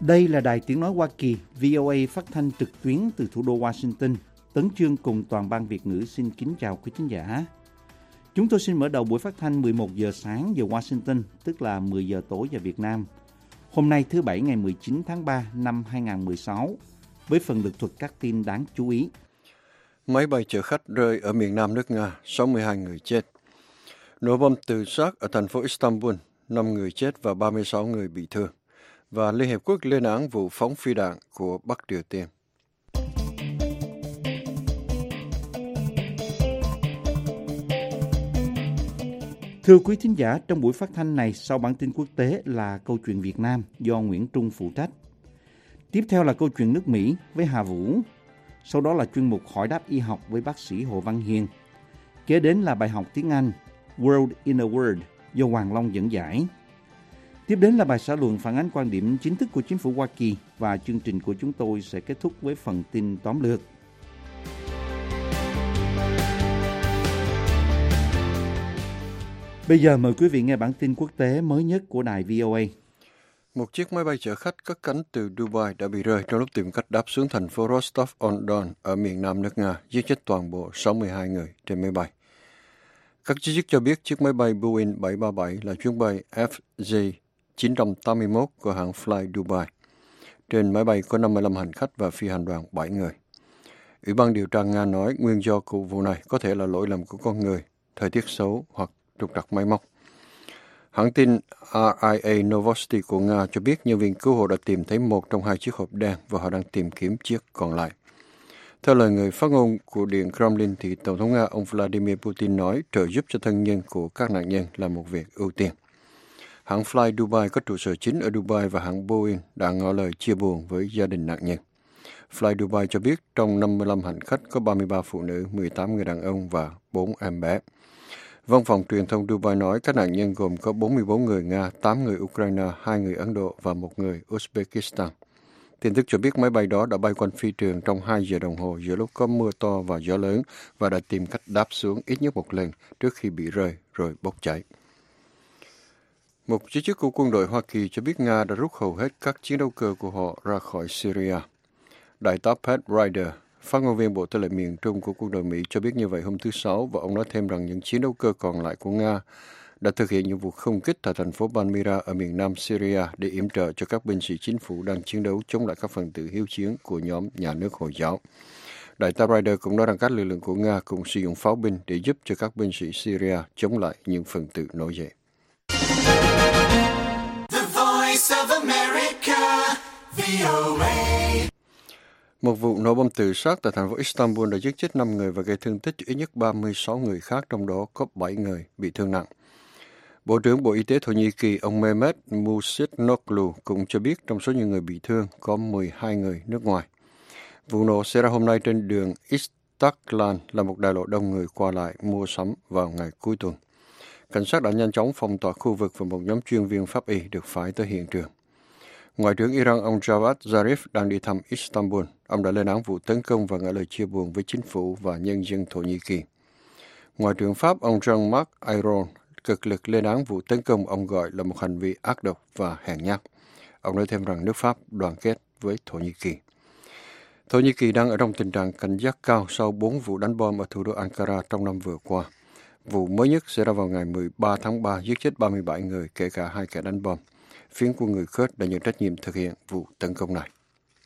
Đây là Đài Tiếng Nói Hoa Kỳ, VOA phát thanh trực tuyến từ thủ đô Washington. Tấn Chương cùng toàn ban Việt ngữ xin kính chào quý khán giả. Chúng tôi xin mở đầu buổi phát thanh 11 giờ sáng giờ Washington, tức là 10 giờ tối giờ Việt Nam. Hôm nay thứ Bảy ngày 19 tháng 3 năm 2016, với phần lược thuật các tin đáng chú ý. Máy bay chở khách rơi ở miền nam nước Nga, 62 người chết. Nổ bom tự sát ở thành phố Istanbul, 5 người chết và 36 người bị thương. Và Liên Hiệp Quốc lên án vụ phóng phi đạn của Bắc Triều Tiên. Thưa quý thính giả, trong buổi phát thanh này, sau bản tin quốc tế là câu chuyện Việt Nam do Nguyễn Trung phụ trách. Tiếp theo là câu chuyện nước Mỹ với Hà Vũ. Sau đó là chuyên mục hỏi đáp y học với bác sĩ Hồ Văn Hiền. Kế đến là bài học tiếng Anh World in a Word do Hoàng Long dẫn giải. Tiếp đến là bài xã luận phản ánh quan điểm chính thức của chính phủ Hoa Kỳ và chương trình của chúng tôi sẽ kết thúc với phần tin tóm lược. Bây giờ mời quý vị nghe bản tin quốc tế mới nhất của đài VOA. Một chiếc máy bay chở khách cất cánh từ Dubai đã bị rơi trong lúc tìm cách đáp xuống thành phố Rostov-on-Don ở miền nam nước Nga, giết chết toàn bộ 62 người trên máy bay. Các chỉ trích cho biết chiếc máy bay Boeing 737 là chuyến bay FJ981 của hãng Fly Dubai. Trên máy bay có 55 hành khách và phi hành đoàn 7 người. Ủy ban điều tra Nga nói nguyên do của vụ này có thể là lỗi lầm của con người, thời tiết xấu hoặc trục trặc máy móc. Hãng tin RIA Novosti của Nga cho biết nhân viên cứu hộ đã tìm thấy một trong hai chiếc hộp đen và họ đang tìm kiếm chiếc còn lại. Theo lời người phát ngôn của Điện Kremlin, thì Tổng thống Nga ông Vladimir Putin nói trợ giúp cho thân nhân của các nạn nhân là một việc ưu tiên. Hãng Fly Dubai có trụ sở chính ở Dubai và hãng Boeing đã ngỏ lời chia buồn với gia đình nạn nhân. Fly Dubai cho biết trong 55 hành khách có 33 phụ nữ, 18 người đàn ông và 4 em bé. Văn phòng truyền thông Dubai nói các nạn nhân gồm có 44 người Nga, 8 người Ukraine, 2 người Ấn Độ và 1 người Uzbekistan. Tin tức cho biết máy bay đó đã bay quanh phi trường trong 2 giờ đồng hồ giữa lúc có mưa to và gió lớn và đã tìm cách đáp xuống ít nhất một lần trước khi bị rơi rồi bốc cháy. Một chỉ trích của quân đội Hoa Kỳ cho biết Nga đã rút hầu hết các chiến đấu cơ của họ ra khỏi Syria. Đại tá Pat Ryder, phát ngôn viên Bộ Tư lệnh miền Trung của quân đội Mỹ cho biết như vậy hôm thứ Sáu, và ông nói thêm rằng những chiến đấu cơ còn lại của Nga đã thực hiện nhiệm vụ không kích tại thành phố Palmyra ở miền nam Syria để yểm trợ cho các binh sĩ chính phủ đang chiến đấu chống lại các phần tử hiếu chiến của nhóm nhà nước Hồi giáo. Đại tá Ryder cũng nói rằng các lực lượng của Nga cũng sử dụng pháo binh để giúp cho các binh sĩ Syria chống lại những phần tử nổi dậy. Một vụ nổ bom tự sát tại thành phố Istanbul đã giết chết 5 người và gây thương tích cho ít nhất 36 người khác, trong đó có 7 người bị thương nặng. Bộ trưởng Bộ Y tế Thổ Nhĩ Kỳ ông Mehmet Muşinoglu cũng cho biết trong số những người bị thương có 12 người nước ngoài. Vụ nổ xảy ra hôm nay trên đường Istiklal, là một đại lộ đông người qua lại mua sắm vào ngày cuối tuần. Cảnh sát đã nhanh chóng phong tỏa khu vực và một nhóm chuyên viên pháp y được phái tới hiện trường. Ngoại trưởng Iran ông Javad Zarif đang đi thăm Istanbul. Ông đã lên án vụ tấn công và ngỏ lời chia buồn với chính phủ và nhân dân Thổ Nhĩ Kỳ. Ngoại trưởng Pháp ông Jean-Marc Ayrault cực lực lên án vụ tấn công ông gọi là một hành vi ác độc và hèn nhát. Ông nói thêm rằng nước Pháp đoàn kết với Thổ Nhĩ Kỳ. Thổ Nhĩ Kỳ đang ở trong tình trạng cảnh giác cao sau 4 vụ đánh bom ở thủ đô Ankara trong năm vừa qua. Vụ mới nhất xảy ra vào ngày 13 tháng 3 giết chết 37 người, kể cả 2 kẻ đánh bom. Phiến quân người Kurd đã nhận trách nhiệm thực hiện vụ tấn công này.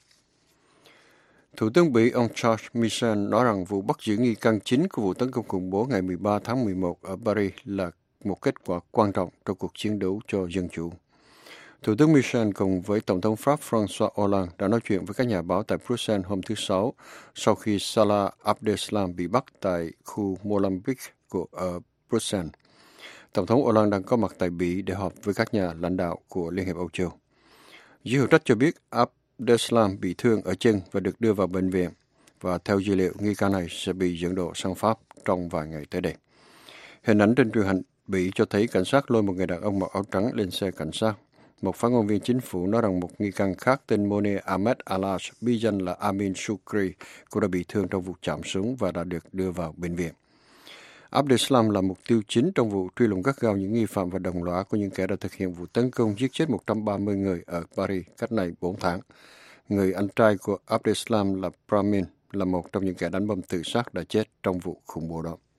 Thủ tướng Bỉ ông Charles Michel nói rằng vụ bắt giữ nghi can chính của vụ tấn công khủng bố ngày 13 tháng 11 ở Paris là một kết quả quan trọng trong cuộc chiến đấu cho dân chủ. Thủ tướng Michel cùng với Tổng thống Pháp François Hollande đã nói chuyện với các nhà báo tại Bruxelles hôm thứ Sáu sau khi Salah Abdeslam bị bắt tại khu Molenbeek ở Bruxelles. Tổng thống Hollande đang có mặt tại Bỉ để họp với các nhà lãnh đạo của Liên hiệp Âu Châu. Giới hữu trách cho biết Abdeslam bị thương ở chân và được đưa vào bệnh viện, và theo dữ liệu, nghi can này sẽ bị dẫn độ sang Pháp trong vài ngày tới đây. Hình ảnh trên truyền hình Bỉ cho thấy cảnh sát lôi một người đàn ông mặc áo trắng lên xe cảnh sát. Một phát ngôn viên chính phủ nói rằng một nghi can khác tên Mone Ahmed Alash, bí danh là Amin Shukri, cũng đã bị thương trong vụ chạm súng và đã được đưa vào bệnh viện. Abdeslam là mục tiêu chính trong vụ truy lùng gắt gao những nghi phạm và đồng lõa của những kẻ đã thực hiện vụ tấn công giết chết 130 người ở Paris cách nay 4 tháng. Người anh trai của Abdeslam là Brahmin là một trong những kẻ đánh bom tự sát đã chết trong vụ khủng bố đó.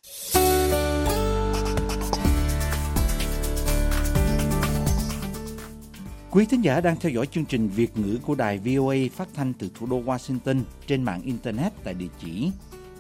Quý thính giả đang theo dõi chương trình Việt ngữ của đài VOA phát thanh từ thủ đô Washington trên mạng Internet tại địa chỉ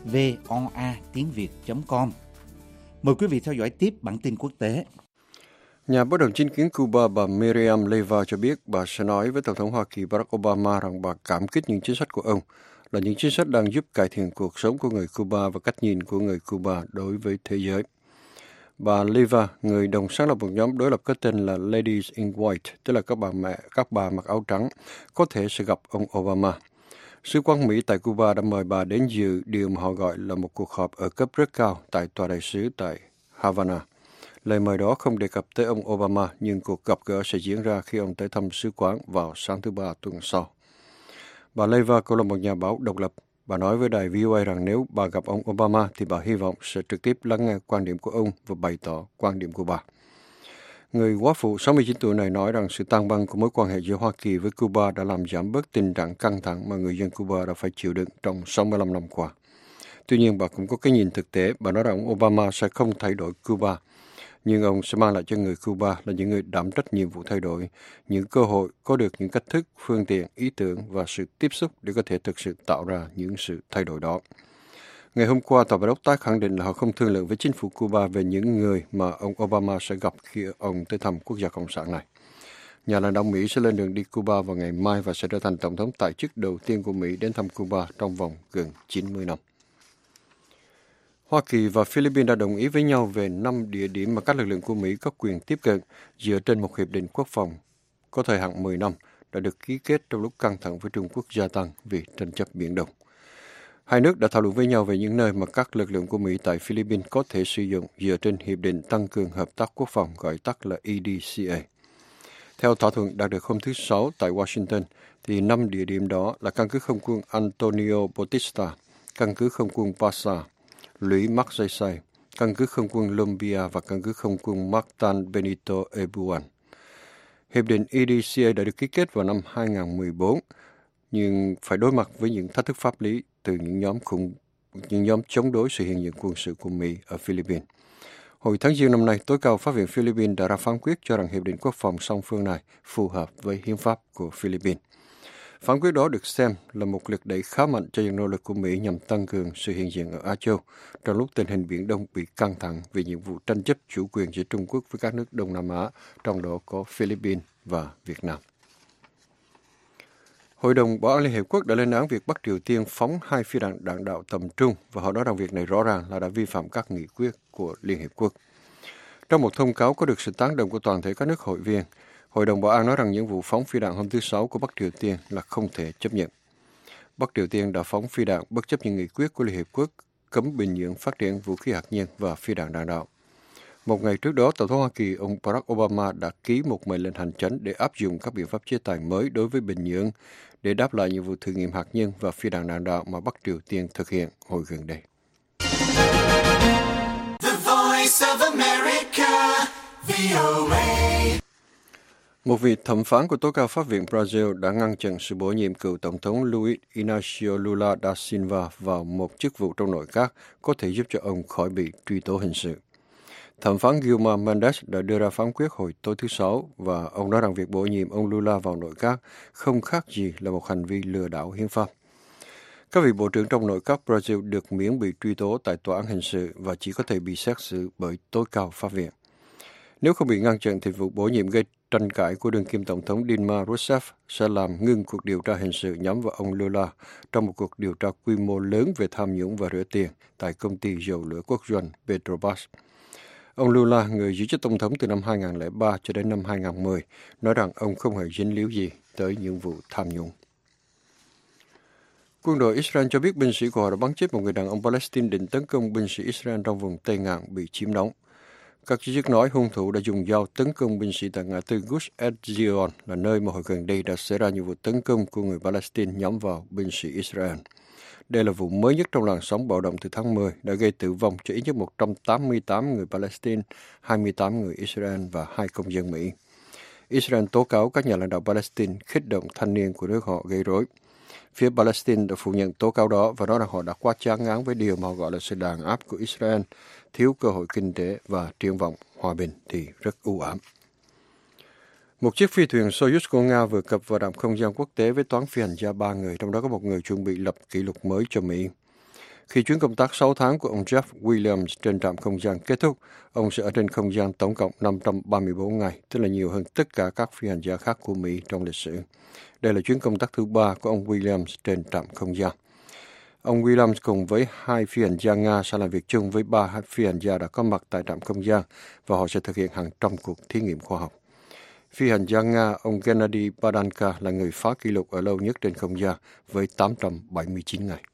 voa.tiếng.việt.com. Mời quý vị theo dõi tiếp bản tin quốc tế. Nhà bất đồng chính kiến Cuba bà Miriam Leyva cho biết bà sẽ nói với Tổng thống Hoa Kỳ Barack Obama rằng bà cảm kích những chính sách của ông là những chính sách đang giúp cải thiện cuộc sống của người Cuba và cách nhìn của người Cuba đối với thế giới. Bà Leyva, người đồng sáng lập một nhóm đối lập có tên là Ladies in White, tức là các bà mặc áo trắng, có thể sẽ gặp ông Obama. Sứ quán Mỹ tại Cuba đã mời bà đến dự điều mà họ gọi là một cuộc họp ở cấp rất cao tại tòa đại sứ tại Havana. Lời mời đó không đề cập tới ông Obama, nhưng cuộc gặp gỡ sẽ diễn ra khi ông tới thăm sứ quán vào sáng thứ Ba tuần sau. Bà Leyva cũng là một nhà báo độc lập. Bà nói với đài VOA rằng nếu bà gặp ông Obama thì bà hy vọng sẽ trực tiếp lắng nghe quan điểm của ông và bày tỏ quan điểm của bà. Người góa phụ 69 tuổi này nói rằng sự tan băng của mối quan hệ giữa Hoa Kỳ với Cuba đã làm giảm bớt tình trạng căng thẳng mà người dân Cuba đã phải chịu đựng trong 65 năm qua. Tuy nhiên, bà cũng có cái nhìn thực tế. Bà nói rằng ông Obama sẽ không thay đổi Cuba, nhưng ông sẽ mang lại cho người Cuba là những người đảm trách nhiệm vụ thay đổi, những cơ hội, có được những cách thức, phương tiện, ý tưởng và sự tiếp xúc để có thể thực sự tạo ra những sự thay đổi đó. Ngày hôm qua, Tòa Bạch Ốc tái khẳng định là họ không thương lượng với chính phủ Cuba về những người mà ông Obama sẽ gặp khi ông tới thăm quốc gia Cộng sản này. Nhà lãnh đạo Mỹ sẽ lên đường đi Cuba vào ngày mai và sẽ trở thành tổng thống tại chức đầu tiên của Mỹ đến thăm Cuba trong vòng gần 90 năm. Hoa Kỳ và Philippines đã đồng ý với nhau về 5 địa điểm mà các lực lượng của Mỹ có quyền tiếp cận dựa trên một hiệp định quốc phòng có thời hạn 10 năm đã được ký kết trong lúc căng thẳng với Trung Quốc gia tăng vì tranh chấp Biển Đông. Hai nước đã thảo luận với nhau về những nơi mà các lực lượng của Mỹ tại Philippines có thể sử dụng dựa trên Hiệp định Tăng cường Hợp tác Quốc phòng gọi tắt là EDCA. Theo thỏa thuận đạt được hôm thứ Sáu tại Washington, thì 5 địa điểm đó là căn cứ không quân Antonio Bautista, căn cứ không quân Pasa, lũy Magsaysay, căn cứ không quân Lumbia và căn cứ không quân Mactan Benito Ebuan. Hiệp định EDCA đã được ký kết vào năm 2014, nhưng phải đối mặt với những thách thức pháp lý từ những nhóm chống đối sự hiện diện quân sự của Mỹ ở Philippines. Hồi tháng Giêng năm nay, tối cao pháp viện Philippines đã ra phán quyết cho rằng hiệp định quốc phòng song phương này phù hợp với hiến pháp của Philippines. Phán quyết đó được xem là một lực đẩy khá mạnh cho những nỗ lực của Mỹ nhằm tăng cường sự hiện diện ở Á Châu trong lúc tình hình Biển Đông bị căng thẳng vì những vụ tranh chấp chủ quyền giữa Trung Quốc với các nước Đông Nam Á, trong đó có Philippines và Việt Nam. Hội đồng Bảo an Liên Hiệp Quốc đã lên án việc Bắc Triều Tiên phóng 2 phi đạn đạn đạo tầm trung và họ nói rằng việc này rõ ràng là đã vi phạm các nghị quyết của Liên Hiệp Quốc. Trong một thông cáo có được sự tán đồng của toàn thể các nước hội viên, Hội đồng Bảo an nói rằng những vụ phóng phi đạn hôm thứ Sáu của Bắc Triều Tiên là không thể chấp nhận. Bắc Triều Tiên đã phóng phi đạn bất chấp những nghị quyết của Liên Hiệp Quốc cấm Bình Nhưỡng phát triển vũ khí hạt nhân và phi đạn đạn đạo. Một ngày trước đó, Tổng thống Hoa Kỳ ông Barack Obama đã ký một mệnh lệnh hành chánh để áp dụng các biện pháp chế tài mới đối với Bình Nhưỡng để đáp lại những vụ thử nghiệm hạt nhân và phi đạn đạn đạo mà Bắc Triều Tiên thực hiện hồi gần đây. The Voice of America, VOA. Một vị thẩm phán của tối cao pháp viện Brazil đã ngăn chặn sự bổ nhiệm cựu Tổng thống Luiz Inácio Lula da Silva vào một chức vụ trong nội các có thể giúp cho ông khỏi bị truy tố hình sự. Thẩm phán Gilmar Mendes đã đưa ra phán quyết hồi tối thứ Sáu và ông nói rằng việc bổ nhiệm ông Lula vào nội các không khác gì là một hành vi lừa đảo hiến pháp. Các vị bộ trưởng trong nội các Brazil được miễn bị truy tố tại tòa án hình sự và chỉ có thể bị xét xử bởi tối cao pháp viện. Nếu không bị ngăn chặn thì vụ bổ nhiệm gây tranh cãi của đương kim Tổng thống Dilma Rousseff sẽ làm ngưng cuộc điều tra hình sự nhắm vào ông Lula trong một cuộc điều tra quy mô lớn về tham nhũng và rửa tiền tại công ty dầu lửa quốc doanh Petrobras. Ông Lula, người giữ chức tổng thống từ năm 2003 cho đến năm 2010, nói rằng ông không hề dính líu gì tới những vụ tham nhũng. Quân đội Israel cho biết binh sĩ của họ đã bắn chết một người đàn ông Palestine định tấn công binh sĩ Israel trong vùng Tây Ngạn bị chiếm đóng. Các chỉ trích nói hung thủ đã dùng dao tấn công binh sĩ tại ngã tư Gush Etzion, là nơi mà hồi gần đây đã xảy ra nhiều vụ tấn công của người Palestine nhắm vào binh sĩ Israel. Đây là vụ mới nhất trong làn sóng bạo động từ tháng 10 đã gây tử vong cho ít nhất 188 người Palestine, 28 người Israel và 2 công dân Mỹ. Israel tố cáo các nhà lãnh đạo Palestine khích động thanh niên của nước họ gây rối. Phía Palestine đã phủ nhận tố cáo đó và nói rằng họ đã quá chán ngán với điều mà họ gọi là sự đàn áp của Israel, thiếu cơ hội kinh tế và triển vọng hòa bình thì rất u ám. Một chiếc phi thuyền Soyuz của Nga vừa cập vào trạm không gian quốc tế với toán phi hành gia 3 người, trong đó có một người chuẩn bị lập kỷ lục mới cho Mỹ. Khi chuyến công tác 6 tháng của ông Jeff Williams trên trạm không gian kết thúc, ông sẽ ở trên không gian tổng cộng 534 ngày, tức là nhiều hơn tất cả các phi hành gia khác của Mỹ trong lịch sử. Đây là chuyến công tác thứ 3 của ông Williams trên trạm không gian. Ông Williams cùng với 2 phi hành gia Nga sẽ làm việc chung với 3 phi hành gia đã có mặt tại trạm không gian và họ sẽ thực hiện hàng trăm cuộc thí nghiệm khoa học. Phi hành gia Nga, ông Gennady Padanka là người phá kỷ lục ở lâu nhất trên không gian với 879 ngày.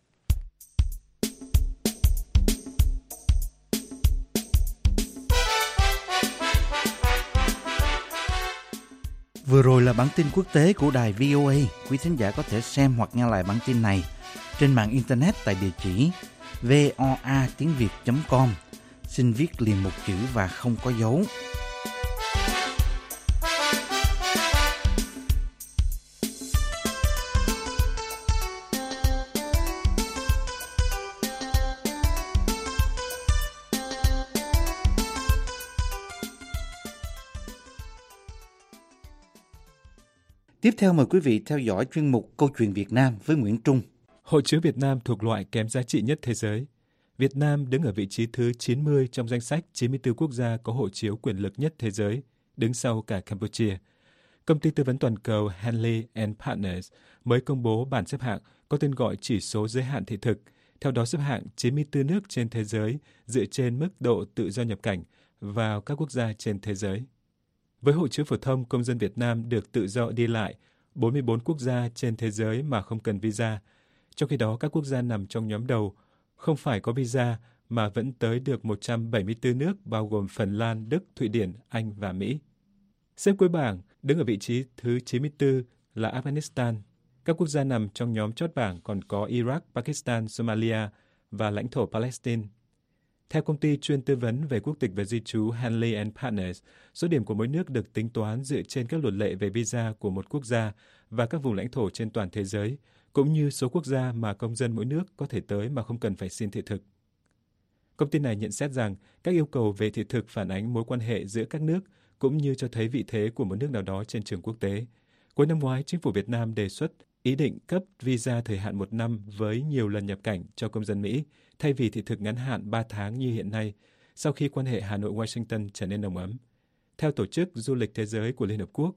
Vừa rồi là bản tin quốc tế của đài VOA. Quý thính giả có thể xem hoặc nghe lại bản tin này trên mạng Internet tại địa chỉ voa.tiếng.com. Xin viết liền một chữ và không có dấu. Tiếp theo mời quý vị theo dõi chuyên mục Câu chuyện Việt Nam với Nguyễn Trung. Hộ chiếu Việt Nam thuộc loại kém giá trị nhất thế giới. Việt Nam đứng ở vị trí thứ 90 trong danh sách 94 quốc gia có hộ chiếu quyền lực nhất thế giới, đứng sau cả Campuchia. Công ty tư vấn toàn cầu Henley & Partners mới công bố bảng xếp hạng có tên gọi chỉ số giới hạn thị thực, theo đó xếp hạng 94 nước trên thế giới dựa trên mức độ tự do nhập cảnh vào các quốc gia trên thế giới. Với hộ chiếu phổ thông, công dân Việt Nam được tự do đi lại 44 quốc gia trên thế giới mà không cần visa. Trong khi đó, các quốc gia nằm trong nhóm đầu không phải có visa mà vẫn tới được 174 nước bao gồm Phần Lan, Đức, Thụy Điển, Anh và Mỹ. Xếp cuối bảng, đứng ở vị trí thứ 94 là Afghanistan. Các quốc gia nằm trong nhóm chót bảng còn có Iraq, Pakistan, Somalia và lãnh thổ Palestine. Theo công ty chuyên tư vấn về quốc tịch và di trú Henley & Partners, số điểm của mỗi nước được tính toán dựa trên các luật lệ về visa của một quốc gia và các vùng lãnh thổ trên toàn thế giới, cũng như số quốc gia mà công dân mỗi nước có thể tới mà không cần phải xin thị thực. Công ty này nhận xét rằng các yêu cầu về thị thực phản ánh mối quan hệ giữa các nước, cũng như cho thấy vị thế của một nước nào đó trên trường quốc tế. Cuối năm ngoái, chính phủ Việt Nam đề xuất ý định cấp visa thời hạn 1 năm với nhiều lần nhập cảnh cho công dân Mỹ, thay vì thị thực ngắn hạn 3 tháng như hiện nay, sau khi quan hệ Hà Nội-Washington trở nên nồng ấm. Theo Tổ chức Du lịch Thế giới của Liên Hợp Quốc,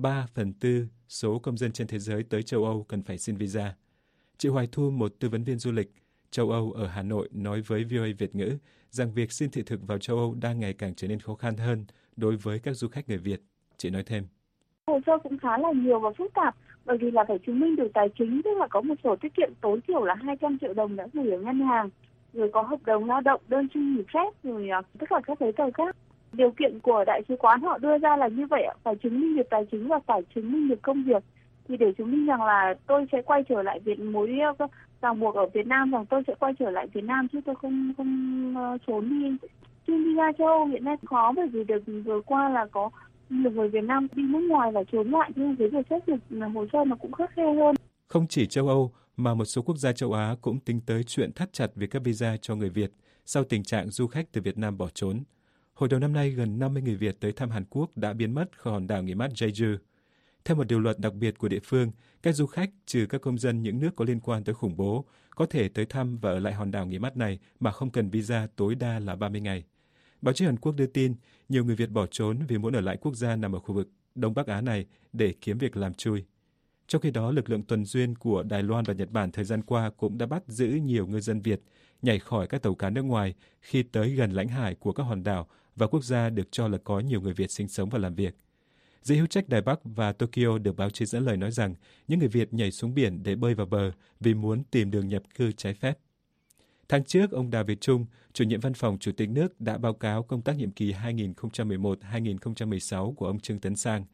3/4 số công dân trên thế giới tới châu Âu cần phải xin visa. Chị Hoài Thu, một tư vấn viên du lịch châu Âu ở Hà Nội, nói với VOA Việt ngữ rằng việc xin thị thực vào châu Âu đang ngày càng trở nên khó khăn hơn đối với các du khách người Việt. Chị nói thêm. Hồ sơ cũng khá là nhiều và phức tạp, bởi vì là phải chứng minh được tài chính, tức là có một sổ tiết kiệm tối thiểu là 200 triệu đồng đã gửi ở ngân hàng, rồi có hợp đồng lao động, đơn xin nghỉ phép, rồi tất cả các giấy tờ khác. Điều kiện của đại sứ quán họ đưa ra là như vậy, phải chứng minh được tài chính và phải chứng minh được công việc. Thì để chứng minh rằng là tôi sẽ quay trở lại mối ràng buộc ở Việt Nam, rằng tôi sẽ quay trở lại Việt Nam chứ tôi không trốn đi. Xin đi ra châu Âu hiện nay khó, bởi vì đợt vừa qua là có nhiều người Việt Nam đi nước ngoài và trốn lại, nhưng với việc xét duyệt hồ sơ nó cũng khắt khe hơn. Không chỉ châu Âu mà một số quốc gia châu Á cũng tính tới chuyện thắt chặt việc cấp visa cho người Việt sau tình trạng du khách từ Việt Nam bỏ trốn. Hồi đầu năm nay, gần 50 người Việt tới thăm Hàn Quốc đã biến mất khỏi hòn đảo nghỉ mát Jeju. Theo một điều luật đặc biệt của địa phương, các du khách, trừ các công dân những nước có liên quan tới khủng bố, có thể tới thăm và ở lại hòn đảo nghỉ mát này mà không cần visa, tối đa là 30 ngày. Báo chí Hàn Quốc đưa tin, nhiều người Việt bỏ trốn vì muốn ở lại quốc gia nằm ở khu vực Đông Bắc Á này để kiếm việc làm chui. Trong khi đó, lực lượng tuần duyên của Đài Loan và Nhật Bản thời gian qua cũng đã bắt giữ nhiều ngư dân Việt nhảy khỏi các tàu cá nước ngoài khi tới gần lãnh hải của các hòn đảo và quốc gia được cho là có nhiều người Việt sinh sống và làm việc. Giới hữu trách Đài Bắc và Tokyo được báo chí dẫn lời nói rằng những người Việt nhảy xuống biển để bơi vào bờ vì muốn tìm đường nhập cư trái phép. Tháng trước, ông Đào Việt Trung, chủ nhiệm văn phòng Chủ tịch nước đã báo cáo công tác nhiệm kỳ 2011-2016 của ông Trương Tấn Sang.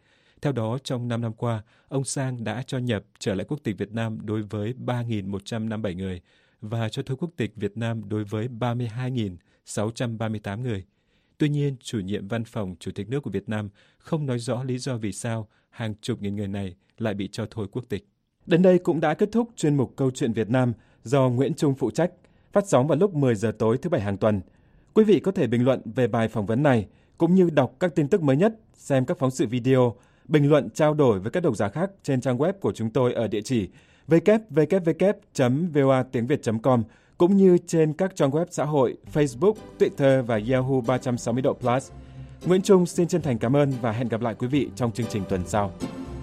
Theo đó, trong 5 năm qua, ông Sang đã cho nhập trở lại quốc tịch Việt Nam đối với 3.157 người và cho thôi quốc tịch Việt Nam đối với 32.638 người. Tuy nhiên, chủ nhiệm văn phòng Chủ tịch nước của Việt Nam không nói rõ lý do vì sao hàng chục nghìn người này lại bị cho thôi quốc tịch. Đến đây cũng đã kết thúc chuyên mục Câu chuyện Việt Nam do Nguyễn Trung phụ trách, phát sóng vào lúc 10 giờ tối thứ Bảy hàng tuần. Quý vị có thể bình luận về bài phỏng vấn này, cũng như đọc các tin tức mới nhất, xem các phóng sự video, bình luận trao đổi với các độc giả khác trên trang web của chúng tôi ở địa chỉ www.voatiengviet.com, cũng như trên các trang web xã hội Facebook, Twitter và Yahoo 360 độ Plus. Nguyễn Trung xin chân thành cảm ơn và hẹn gặp lại quý vị trong chương trình tuần sau.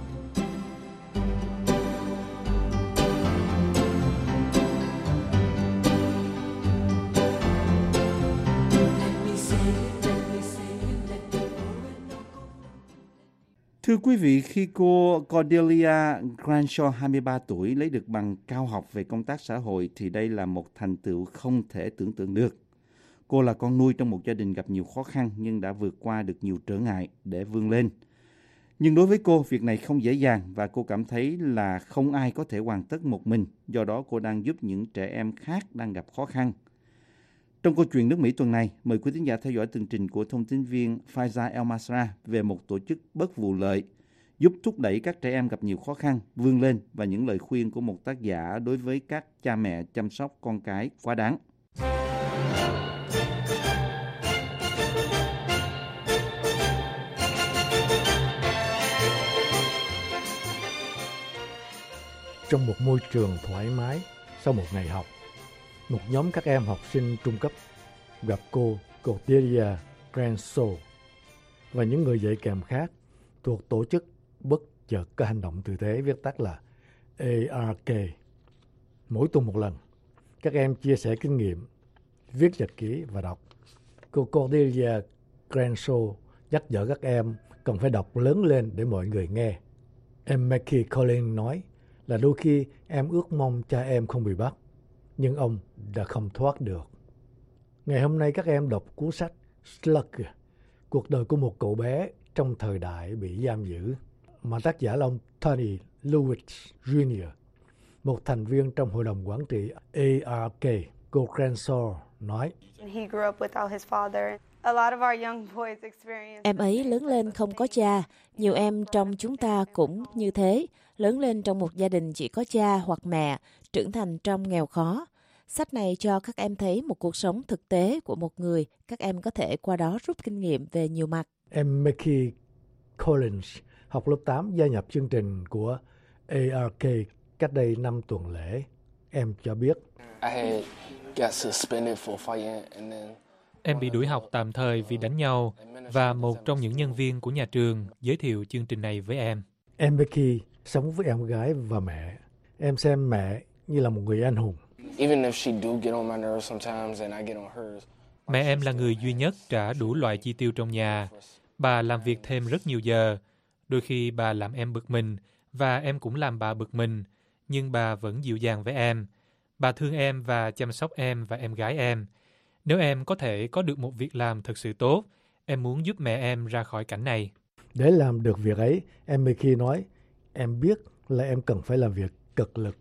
Thưa quý vị, khi cô Cordelia Granshaw, 23 tuổi, lấy được bằng cao học về công tác xã hội thì đây là một thành tựu không thể tưởng tượng được. Cô là con nuôi trong một gia đình gặp nhiều khó khăn nhưng đã vượt qua được nhiều trở ngại để vươn lên. Nhưng đối với cô, việc này không dễ dàng và cô cảm thấy là không ai có thể hoàn tất một mình. Do đó, cô đang giúp những trẻ em khác đang gặp khó khăn. Trong câu chuyện nước Mỹ tuần này, mời quý thính giả theo dõi tường trình của thông tin viên Faiza El-Masra về một tổ chức bất vụ lợi giúp thúc đẩy các trẻ em gặp nhiều khó khăn vươn lên và những lời khuyên của một tác giả đối với các cha mẹ chăm sóc con cái quá đáng. Trong một môi trường thoải mái sau một ngày học, một nhóm các em học sinh trung cấp gặp cô Cordelia Granshaw và những người dạy kèm khác thuộc tổ chức bất chợt có hành động tử tế, viết tắt là ARK. Mỗi tuần một lần, các em chia sẻ kinh nghiệm, viết nhật ký và đọc. Cô Cordelia Granshaw nhắc nhở các em cần phải đọc lớn lên để mọi người nghe. Em Mackie Collins nói là đôi khi em ước mong cha em không bị bắt, nhưng ông đã không thoát được. Ngày hôm nay các em đọc cuốn sách Slug, cuộc đời của một cậu bé trong thời đại bị giam giữ, mà tác giả là ông Tony Lewis Jr., một thành viên trong hội đồng quản trị ARK. Cô Granshaw nói, em ấy lớn lên không có cha. Nhiều em trong chúng ta cũng như thế, lớn lên trong một gia đình chỉ có cha hoặc mẹ, trưởng thành trong nghèo khó. Sách này cho các em thấy một cuộc sống thực tế của một người, các em có thể qua đó rút kinh nghiệm về nhiều mặt. Em Mackie Collins, học lớp 8, gia nhập chương trình của ARK cách đây 5 tuần lễ. Em cho biết, em bị đuổi học tạm thời vì đánh nhau và một trong những nhân viên của nhà trường giới thiệu chương trình này với em. Em Mackie sống với em gái và mẹ. Em xem mẹ như là một người anh hùng. Mẹ em là người duy nhất trả đủ loại chi tiêu trong nhà. Bà làm việc thêm rất nhiều giờ. Đôi khi bà làm em bực mình và em cũng làm bà bực mình, nhưng bà vẫn dịu dàng với em. Bà thương em và chăm sóc em và em gái em. Nếu em có thể có được một việc làm thật sự tốt, em muốn giúp mẹ em ra khỏi cảnh này. Để làm được việc ấy, em Mackie nói, em biết là em cần phải làm việc cực lực.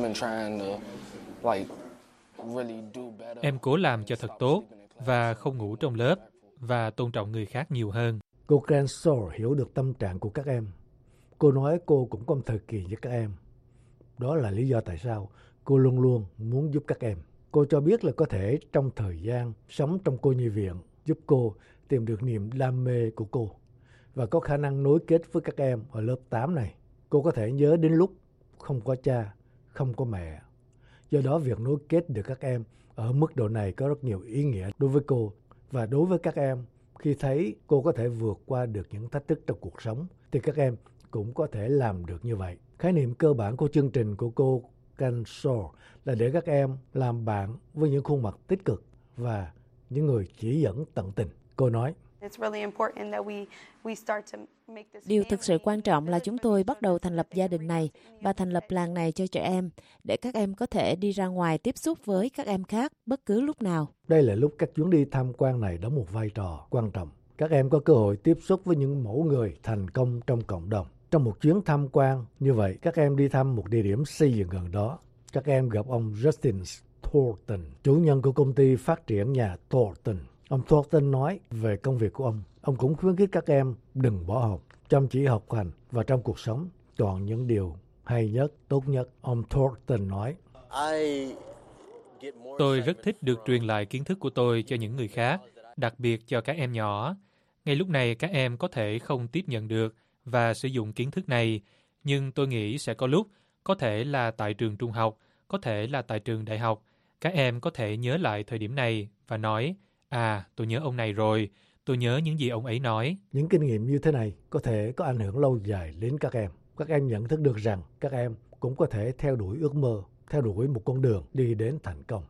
Em cố làm cho thật tốt và không ngủ trong lớp và tôn trọng người khác nhiều hơn. Cô Granshaw hiểu được tâm trạng của các em. Cô nói cô cũng có một thời kỳ với các em. Đó là lý do tại sao cô luôn luôn muốn giúp các em. Cô cho biết là có thể trong thời gian sống trong cô nhi viện giúp cô tìm được niềm đam mê của cô và có khả năng nối kết với các em ở lớp 8 này. Cô có thể nhớ đến lúc không có cha, không có mẹ. Do đó việc nối kết được các em ở mức độ này có rất nhiều ý nghĩa đối với cô và đối với các em. Khi thấy cô có thể vượt qua được những thách thức trong cuộc sống thì các em cũng có thể làm được như vậy. Khái niệm cơ bản của chương trình của cô Granshaw là để các em làm bạn với những khuôn mặt tích cực và những người chỉ dẫn tận tình. Cô nói, điều thực sự quan trọng là chúng tôi bắt đầu thành lập gia đình này và thành lập làng này cho trẻ em, để các em có thể đi ra ngoài tiếp xúc với các em khác bất cứ lúc nào. Đây là lúc các chuyến đi tham quan này đóng một vai trò quan trọng Các em có cơ hội tiếp xúc với những mẫu người thành công trong cộng đồng. Trong một chuyến tham quan như vậy, các em đi thăm một địa điểm xây dựng gần đó. Các em gặp ông Justin Thornton, chủ nhân của công ty phát triển nhà Thornton. Ông Thornton nói về công việc của ông. Ông cũng khuyến khích các em đừng bỏ học, chăm chỉ học hành và trong cuộc sống chọn những điều hay nhất, tốt nhất. Ông Thornton nói, tôi rất thích được truyền lại kiến thức của tôi cho những người khác, đặc biệt cho các em nhỏ. Ngay lúc này các em có thể không tiếp nhận được và sử dụng kiến thức này, nhưng tôi nghĩ sẽ có lúc, có thể là tại trường trung học, có thể là tại trường đại học, các em có thể nhớ lại thời điểm này và nói, tôi nhớ ông này rồi, tôi nhớ những gì ông ấy nói. Những kinh nghiệm như thế này có thể có ảnh hưởng lâu dài đến các em. Các em nhận thức được rằng các em cũng có thể theo đuổi ước mơ, theo đuổi một con đường đi đến thành công.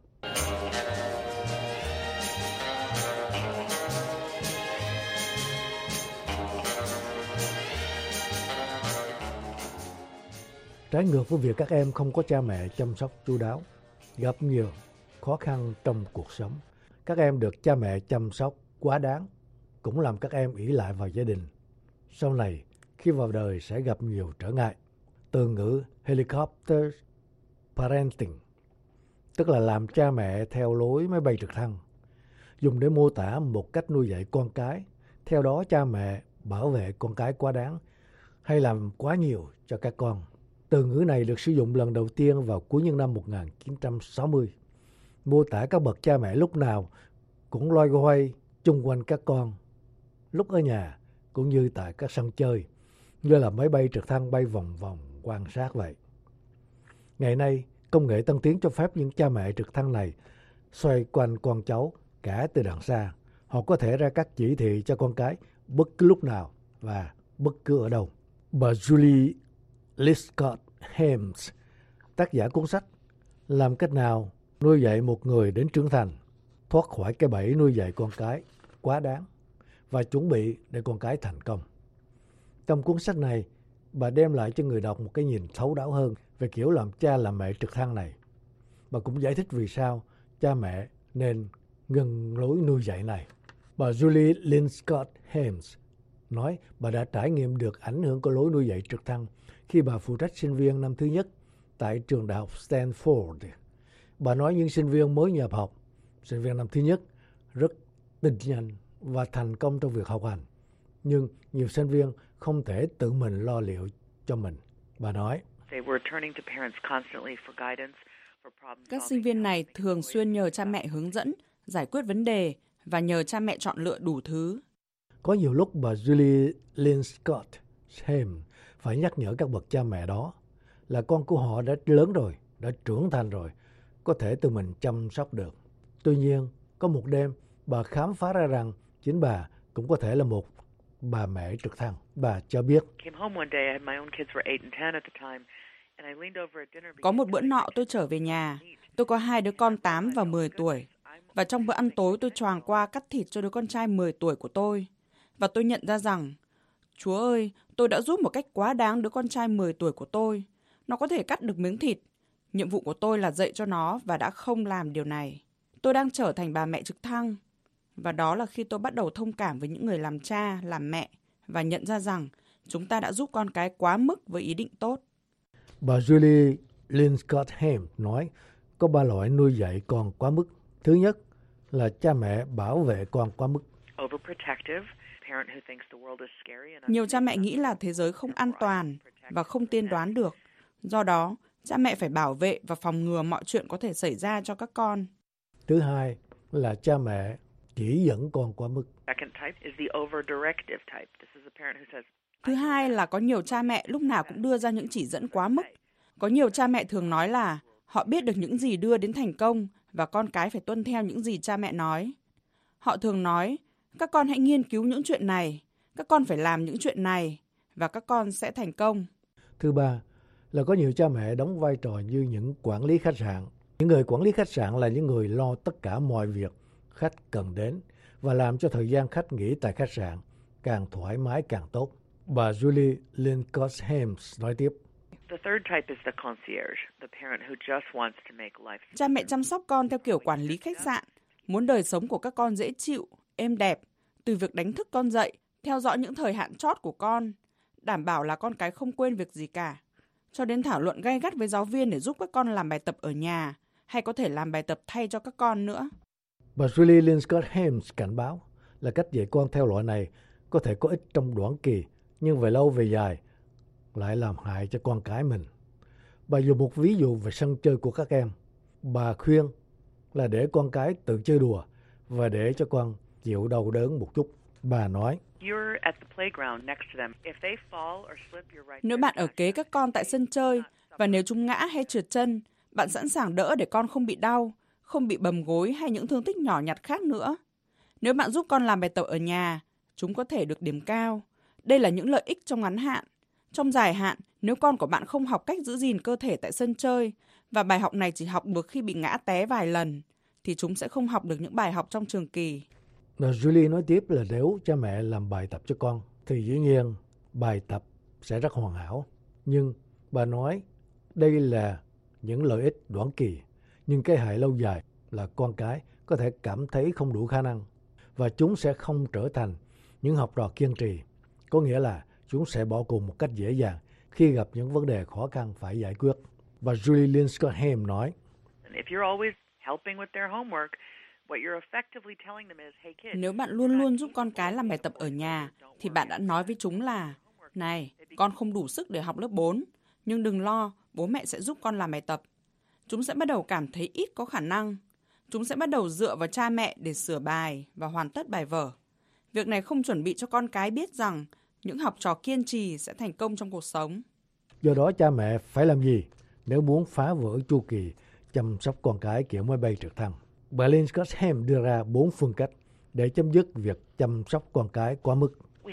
Trái ngược với việc các em không có cha mẹ chăm sóc chu đáo, gặp nhiều khó khăn trong cuộc sống, các em được cha mẹ chăm sóc quá đáng cũng làm các em ỷ lại vào gia đình. Sau này, khi vào đời sẽ gặp nhiều trở ngại. Từ ngữ helicopter parenting, tức là làm cha mẹ theo lối máy bay trực thăng, dùng để mô tả một cách nuôi dạy con cái. Theo đó, cha mẹ bảo vệ con cái quá đáng hay làm quá nhiều cho các con. Từ ngữ này được sử dụng lần đầu tiên vào cuối những năm 1960, mô tả các bậc cha mẹ lúc nào cũng loay hoay chung quanh các con, lúc ở nhà cũng như tại các sân chơi, như là máy bay trực thăng bay vòng vòng quan sát vậy. Ngày nay, công nghệ tân tiến cho phép những cha mẹ trực thăng này xoay quanh con cháu cả từ đằng xa. Họ có thể ra các chỉ thị cho con cái bất cứ lúc nào và bất cứ ở đâu. Bà Julie Lescott Helms, tác giả cuốn sách Làm cách nào nuôi dạy một người đến trưởng thành, thoát khỏi cái bẫy nuôi dạy con cái quá đáng và chuẩn bị để con cái thành công. Trong cuốn sách này, bà đem lại cho người đọc một cái nhìn thấu đáo hơn về kiểu làm cha làm mẹ trực thăng này. Bà cũng giải thích vì sao cha mẹ nên ngừng lối nuôi dạy này. Bà Julie Lescott Helms nói bà đã trải nghiệm được ảnh hưởng của lối nuôi dạy trực thăng khi bà phụ trách sinh viên năm thứ nhất tại trường đại học Stanford. Bà nói những sinh viên mới nhập học, sinh viên năm thứ nhất rất tin nhanh và thành công trong việc học hành. Nhưng nhiều sinh viên không thể tự mình lo liệu cho mình. Bà nói, các sinh viên này thường xuyên nhờ cha mẹ hướng dẫn, giải quyết vấn đề và nhờ cha mẹ chọn lựa đủ thứ. Có nhiều lúc bà Julie Lescott Helms phải nhắc nhở các bậc cha mẹ đó là con của họ đã lớn rồi, đã trưởng thành rồi, có thể tự mình chăm sóc được. Tuy nhiên, có một đêm, bà khám phá ra rằng chính bà cũng có thể là một bà mẹ trực thăng. Bà cho biết, có một bữa nọ tôi trở về nhà, tôi có 2 đứa con 8 và 10 tuổi. Và trong bữa ăn tối tôi choàng qua cắt thịt cho đứa con trai 10 tuổi của tôi. Và tôi nhận ra rằng, Chúa ơi, tôi đã giúp một cách quá đáng đứa con trai 10 tuổi của tôi. Nó có thể cắt được miếng thịt. Nhiệm vụ của tôi là dạy cho nó và đã không làm điều này. Tôi đang trở thành bà mẹ trực thăng. Và đó là khi tôi bắt đầu thông cảm với những người làm cha, làm mẹ và nhận ra rằng chúng ta đã giúp con cái quá mức với ý định tốt. Bà Julie Lescott Helms nói có 3 loại nuôi dạy con quá mức. Thứ nhất là cha mẹ bảo vệ con quá mức. Nhiều cha mẹ nghĩ là thế giới không an toàn và không tiên đoán được. Do đó, cha mẹ phải bảo vệ và phòng ngừa mọi chuyện có thể xảy ra cho các con. Thứ hai là cha mẹ chỉ dẫn con quá mức. Thứ hai là có nhiều cha mẹ lúc nào cũng đưa ra những chỉ dẫn quá mức. Có nhiều cha mẹ thường nói là họ biết được những gì đưa đến thành công và con cái phải tuân theo những gì cha mẹ nói. Họ thường nói, các con hãy nghiên cứu những chuyện này, các con phải làm những chuyện này và các con sẽ thành công. Thứ ba là có nhiều cha mẹ đóng vai trò như những quản lý khách sạn. Những người quản lý khách sạn là những người lo tất cả mọi việc khách cần đến và làm cho thời gian khách nghỉ tại khách sạn càng thoải mái càng tốt. Bà Julie Lescott Helms nói tiếp. Cha mẹ chăm sóc con theo kiểu quản lý khách sạn, muốn đời sống của các con dễ chịu, êm đẹp, từ việc đánh thức con dậy, theo dõi những thời hạn chót của con, đảm bảo là con cái không quên việc gì cả, cho đến thảo luận gay gắt với giáo viên để giúp các con làm bài tập ở nhà hay có thể làm bài tập thay cho các con nữa. Bà Julie Lynn Scott Hames cảnh báo là cách dạy con theo loại này có thể có ích trong đoạn kỳ, nhưng về lâu về dài lại làm hại cho con cái mình. Bà dùng một ví dụ về sân chơi của các em. Bà khuyên là để con cái tự chơi đùa và để cho con chịu đau đớn một chút. Bà nói, nếu bạn ở kế các con tại sân chơi và nếu chúng ngã hay trượt chân, bạn sẵn sàng đỡ để con không bị đau, không bị bầm gối hay những thương tích nhỏ nhặt khác nữa. Nếu bạn giúp con làm bài tập ở nhà, chúng có thể được điểm cao. Đây là những lợi ích trong ngắn hạn. Trong dài hạn, nếu con của bạn không học cách giữ gìn cơ thể tại sân chơi và bài học này chỉ học được khi bị ngã té vài lần, thì chúng sẽ không học được những bài học trong trường kỳ. Bà Julie nói tiếp là nếu cha mẹ làm bài tập cho con, thì dĩ nhiên bài tập sẽ rất hoàn hảo. Nhưng bà nói đây là những lợi ích đoạn kỳ, nhưng cái hại lâu dài là con cái có thể cảm thấy không đủ khả năng và chúng sẽ không trở thành những học trò kiên trì. Có nghĩa là chúng sẽ bỏ cuộc một cách dễ dàng khi gặp những vấn đề khó khăn phải giải quyết. Bà Julie Lynn Scott Hames nói, nếu bạn luôn luôn giúp con cái làm bài tập ở nhà, thì bạn đã nói với chúng là, này, con không đủ sức để học lớp 4, nhưng đừng lo, bố mẹ sẽ giúp con làm bài tập. Chúng sẽ bắt đầu cảm thấy ít có khả năng. Chúng sẽ bắt đầu dựa vào cha mẹ để sửa bài và hoàn tất bài vở. Việc này không chuẩn bị cho con cái biết rằng những học trò kiên trì sẽ thành công trong cuộc sống. Do đó cha mẹ phải làm gì nếu muốn phá vỡ chu kỳ chăm sóc con cái kiểu máy bay trực thăng? Bà Lynn Scott Hames đưa ra 4 phương cách để chấm dứt việc chăm sóc con cái quá mức.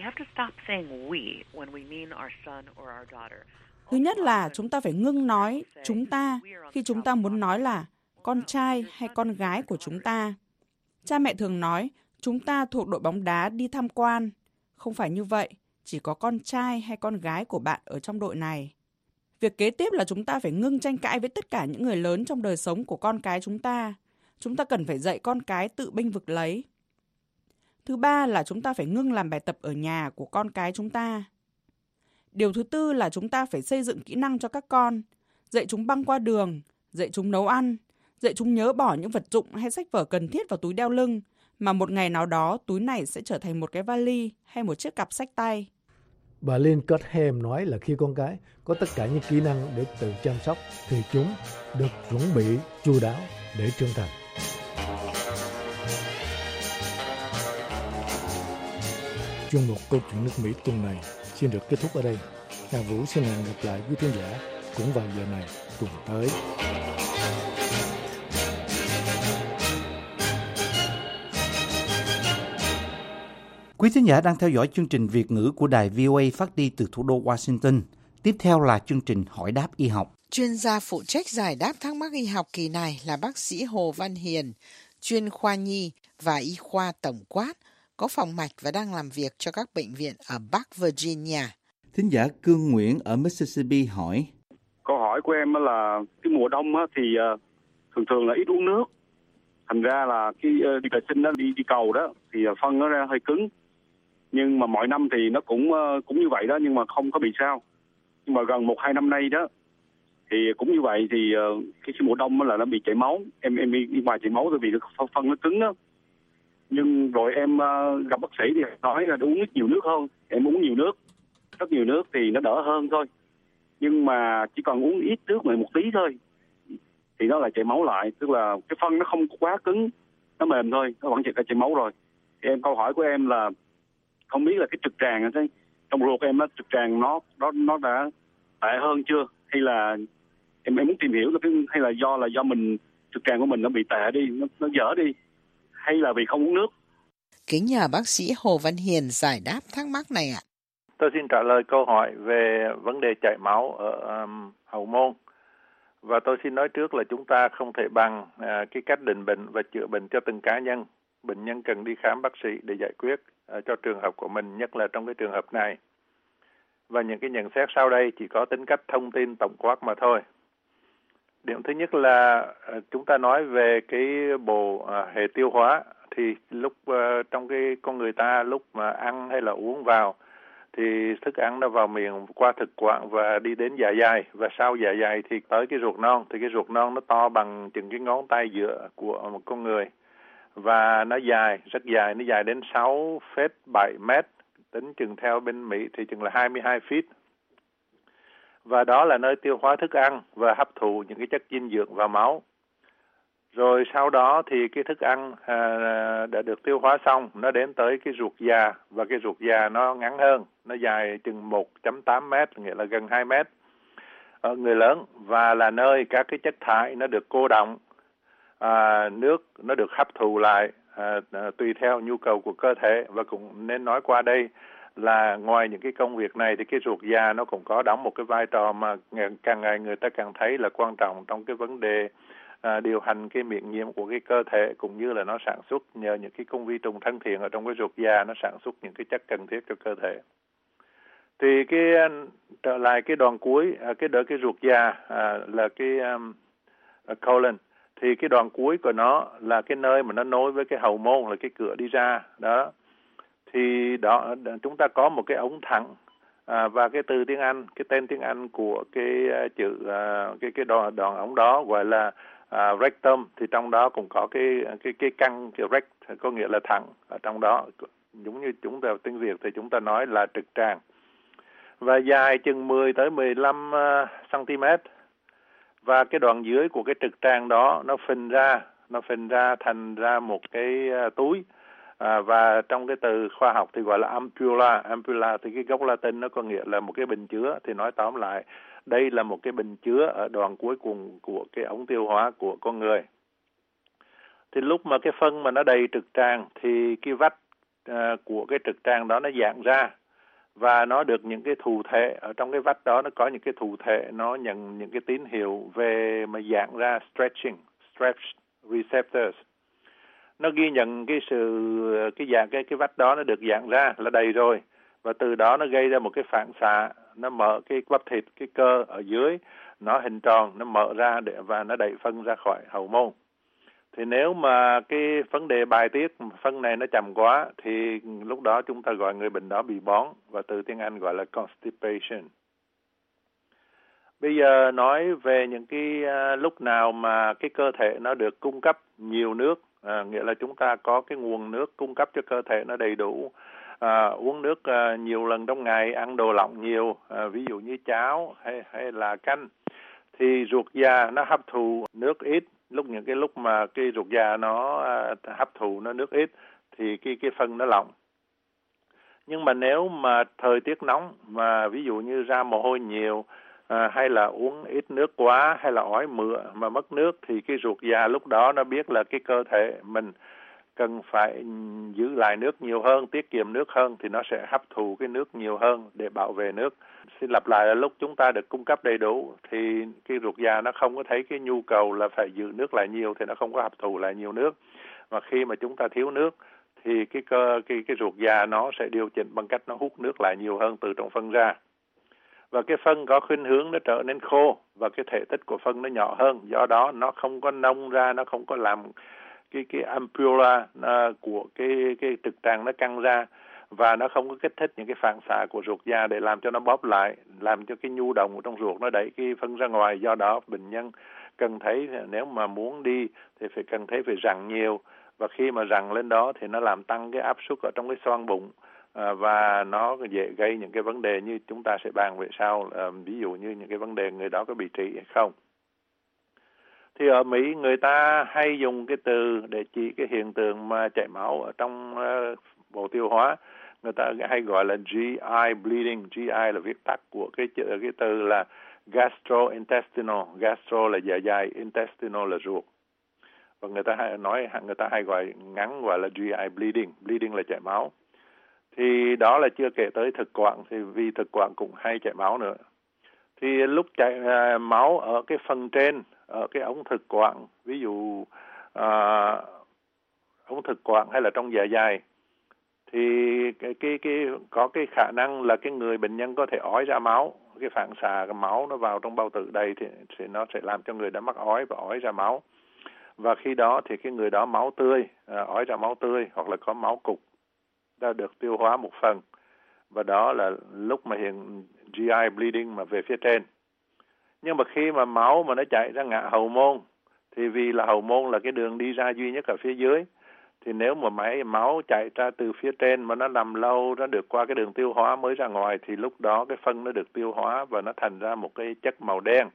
Thứ nhất là chúng ta phải ngưng nói chúng ta khi chúng ta muốn nói là con trai hay con gái của chúng ta. Cha mẹ thường nói chúng ta thuộc đội bóng đá đi tham quan. Không phải như vậy, chỉ có con trai hay con gái của bạn ở trong đội này. Việc kế tiếp là chúng ta phải ngưng tranh cãi với tất cả những người lớn trong đời sống của con cái chúng ta. Chúng ta cần phải dạy con cái tự bênh vực lấy. Thứ ba là chúng ta phải ngưng làm bài tập ở nhà của con cái chúng ta. Điều thứ tư là chúng ta phải xây dựng kỹ năng cho các con, dạy chúng băng qua đường, dạy chúng nấu ăn, dạy chúng nhớ bỏ những vật dụng hay sách vở cần thiết vào túi đeo lưng, mà một ngày nào đó túi này sẽ trở thành một cái vali hay một chiếc cặp xách tay. Bà Lynn Scott Hames nói là khi con cái có tất cả những kỹ năng để tự chăm sóc thì chúng được chuẩn bị chu đáo để trưởng thành. Chuyên mục Câu chuyện nước Mỹ tuần này xin được kết thúc ở đây. Hà Vũ xin hẹn gặp lại quý khán giả cũng vào giờ này tuần tới. Quý thính giả đang theo dõi chương trình Việt ngữ của đài VOA phát đi từ thủ đô Washington. Tiếp theo là chương trình Hỏi đáp y học. Chuyên gia phụ trách giải đáp thắc mắc y học kỳ này là bác sĩ Hồ Văn Hiền, chuyên khoa nhi và y khoa tổng quát, có phòng mạch và đang làm việc cho các bệnh viện ở Bắc Virginia. Thính giả Cương Nguyễn ở Mississippi hỏi. Câu hỏi của em là cái mùa đông thì thường là ít uống nước. Thành ra là khi đi vệ sinh đi cầu đó thì phân nó ra hơi cứng. Nhưng mà mọi năm thì nó cũng như vậy đó, nhưng mà không có bị sao. Nhưng mà gần 1-2 năm nay đó thì cũng như vậy, thì khi mùa đông là nó bị chảy máu. Em đi ngoài chảy máu vì phân nó cứng đó. Nhưng rồi em gặp bác sĩ thì nói là uống nhiều nước hơn. Em uống nhiều nước, rất nhiều nước thì nó đỡ hơn thôi. Nhưng mà chỉ cần uống ít nước một tí thôi thì nó lại chảy máu lại. Tức là cái phân nó không quá cứng, nó mềm thôi, nó vẫn chảy máu rồi. Thì câu hỏi của em là không biết là cái trực tràng trong ruột em trực tràng nó đã tệ hơn chưa, hay là em muốn tìm hiểu là hay là do mình trực tràng của mình nó bị tệ đi, nó dở đi, hay là vì không uống nước. Kính nhờ bác sĩ Hồ Văn Hiền giải đáp thắc mắc này ạ. Tôi xin trả lời câu hỏi về vấn đề chảy máu ở hậu môn. Và tôi xin nói trước là chúng ta không thể bằng cái cách định bệnh và chữa bệnh cho từng cá nhân. Bệnh nhân cần đi khám bác sĩ để giải quyết cho trường hợp của mình, nhất là trong cái trường hợp này. Và những cái nhận xét sau đây chỉ có tính cách thông tin tổng quát mà thôi. Điểm thứ nhất là chúng ta nói về cái bộ hệ tiêu hóa thì lúc trong cái con người ta lúc mà ăn hay là uống vào thì thức ăn nó vào miệng qua thực quản và đi đến dạ dày, và sau dạ dày thì tới cái ruột non. Thì cái ruột non nó to bằng chừng cái ngón tay giữa của một con người, và nó dài, rất dài, nó dài đến 6,7 mét, tính chừng theo bên Mỹ thì chừng là 22 feet. Và đó là nơi tiêu hóa thức ăn và hấp thụ những cái chất dinh dưỡng vào máu. Rồi sau đó thì cái thức ăn đã được tiêu hóa xong, nó đến tới cái ruột già, và cái ruột già nó ngắn hơn, nó dài chừng 1,8 mét, nghĩa là gần 2 mét ở người lớn, và là nơi các cái chất thải nó được cô đọng, nước nó được hấp thụ lại tùy theo nhu cầu của cơ thể. Và cũng nên nói qua đây là ngoài những cái công việc này thì cái ruột già nó cũng có đóng một cái vai trò mà càng ngày người ta càng thấy là quan trọng trong cái vấn đề điều hành cái miễn nhiễm của cái cơ thể, cũng như là nó sản xuất nhờ những cái con vi trùng thân thiện ở trong cái ruột già, nó sản xuất những cái chất cần thiết cho cơ thể. Thì cái trở lại cái đoạn cuối, cái ruột già là cái colon, thì cái đoạn cuối của nó là cái nơi mà nó nối với cái hậu môn, là cái cửa đi ra đó. Thì đó chúng ta có một cái ống thẳng, và cái từ tiếng Anh, cái tên tiếng Anh của cái chữ cái đoạn ống đó gọi là rectum. Thì trong đó cũng có cái căn, cái rect có nghĩa là thẳng ở trong đó, giống như chúng ta tiếng Việt thì chúng ta nói là trực tràng, và dài chừng 10 tới 15 cm. Và cái đoạn dưới của cái trực tràng đó nó phình ra thành ra một cái túi, và trong cái từ khoa học thì gọi là ampulla. Ampulla thì cái gốc Latin nó có nghĩa là một cái bình chứa. Thì nói tóm lại, đây là một cái bình chứa ở đoạn cuối cùng của cái ống tiêu hóa của con người. Thì lúc mà cái phân mà nó đầy trực tràng thì cái vách của cái trực tràng đó nó giãn ra, và nó được những cái thụ thể ở trong cái vách đó, nó có những cái thụ thể nó nhận những cái tín hiệu về mà giãn ra, stretch receptors. Nó ghi nhận cái vách đó nó được giãn ra là đầy rồi, và từ đó nó gây ra một cái phản xạ, nó mở cái bắp thịt, cái cơ ở dưới nó hình tròn, nó mở ra và nó đẩy phân ra khỏi hậu môn. Thì nếu mà cái vấn đề bài tiết phân này nó chậm quá thì lúc đó chúng ta gọi người bệnh đó bị bón, và từ tiếng Anh gọi là constipation. Bây giờ nói về những cái lúc nào mà cái cơ thể nó được cung cấp nhiều nước, nghĩa là chúng ta có cái nguồn nước cung cấp cho cơ thể nó đầy đủ, uống nước nhiều lần trong ngày, ăn đồ lỏng nhiều, ví dụ như cháo hay là canh, thì ruột già nó hấp thụ nước ít. Những cái lúc mà cái ruột già nó hấp thụ nó nước ít thì cái phân nó lỏng. Nhưng mà nếu mà thời tiết nóng mà ví dụ như ra mồ hôi nhiều, hay là uống ít nước quá, hay là ói mửa mà mất nước, thì cái ruột già lúc đó nó biết là cái cơ thể mình cần phải giữ lại nước nhiều hơn, tiết kiệm nước hơn, thì nó sẽ hấp thụ cái nước nhiều hơn để bảo vệ nước. Xin lặp lại là lúc chúng ta được cung cấp đầy đủ thì cái ruột già nó không có thấy cái nhu cầu là phải giữ nước lại nhiều, thì nó không có hấp thụ lại nhiều nước. Mà khi mà chúng ta thiếu nước thì cái ruột già nó sẽ điều chỉnh bằng cách nó hút nước lại nhiều hơn từ trong phân ra. Và cái phân có khuynh hướng nó trở nên khô, và cái thể tích của phân nó nhỏ hơn, do đó nó không có nông ra, nó không có làm cái ampulla của cái trực tràng nó căng ra, và nó không có kích thích những cái phản xạ của ruột già để làm cho nó bóp lại, làm cho cái nhu động của trong ruột nó đẩy cái phân ra ngoài. Do đó bệnh nhân cần thấy, nếu mà muốn đi thì cần thấy phải rặn nhiều, và khi mà rặn lên đó thì nó làm tăng cái áp suất ở trong cái xoang bụng, và nó dễ gây những cái vấn đề như chúng ta sẽ bàn về sau, ví dụ như những cái vấn đề người đó có bị trị hay không. Thì ở Mỹ người ta hay dùng cái từ để chỉ cái hiện tượng mà chảy máu ở trong bộ tiêu hóa. Người ta hay gọi là GI bleeding. GI là viết tắt của cái từ là gastrointestinal. Gastro là dạ dày, intestinal là ruột. Và người ta hay gọi ngắn gọi là GI bleeding. Bleeding là chảy máu. Thì đó là chưa kể tới thực quản, thì vì thực quản cũng hay chảy máu nữa. Thì lúc chảy máu ở cái phần trên, ở cái ống thực quản, ví dụ ống thực quản hay là trong dạ dày, thì có cái khả năng là cái người bệnh nhân có thể ói ra máu. Cái phản xạ cái máu nó vào trong bao tử đầy thì nó sẽ làm cho người đã mắc ói và ói ra máu. Và khi đó thì cái người đó máu tươi, ói ra máu tươi hoặc là có máu cục đã được tiêu hóa một phần. Và đó là lúc mà hiện GI bleeding mà về phía trên. Nhưng mà khi mà máu mà nó chạy ra ngã hậu môn, thì vì là hậu môn là cái đường đi ra duy nhất ở phía dưới, thì nếu mà máu chạy ra từ phía trên mà nó nằm lâu, nó được qua cái đường tiêu hóa mới ra ngoài, thì lúc đó cái phân nó được tiêu hóa và nó thành ra một cái chất màu đen.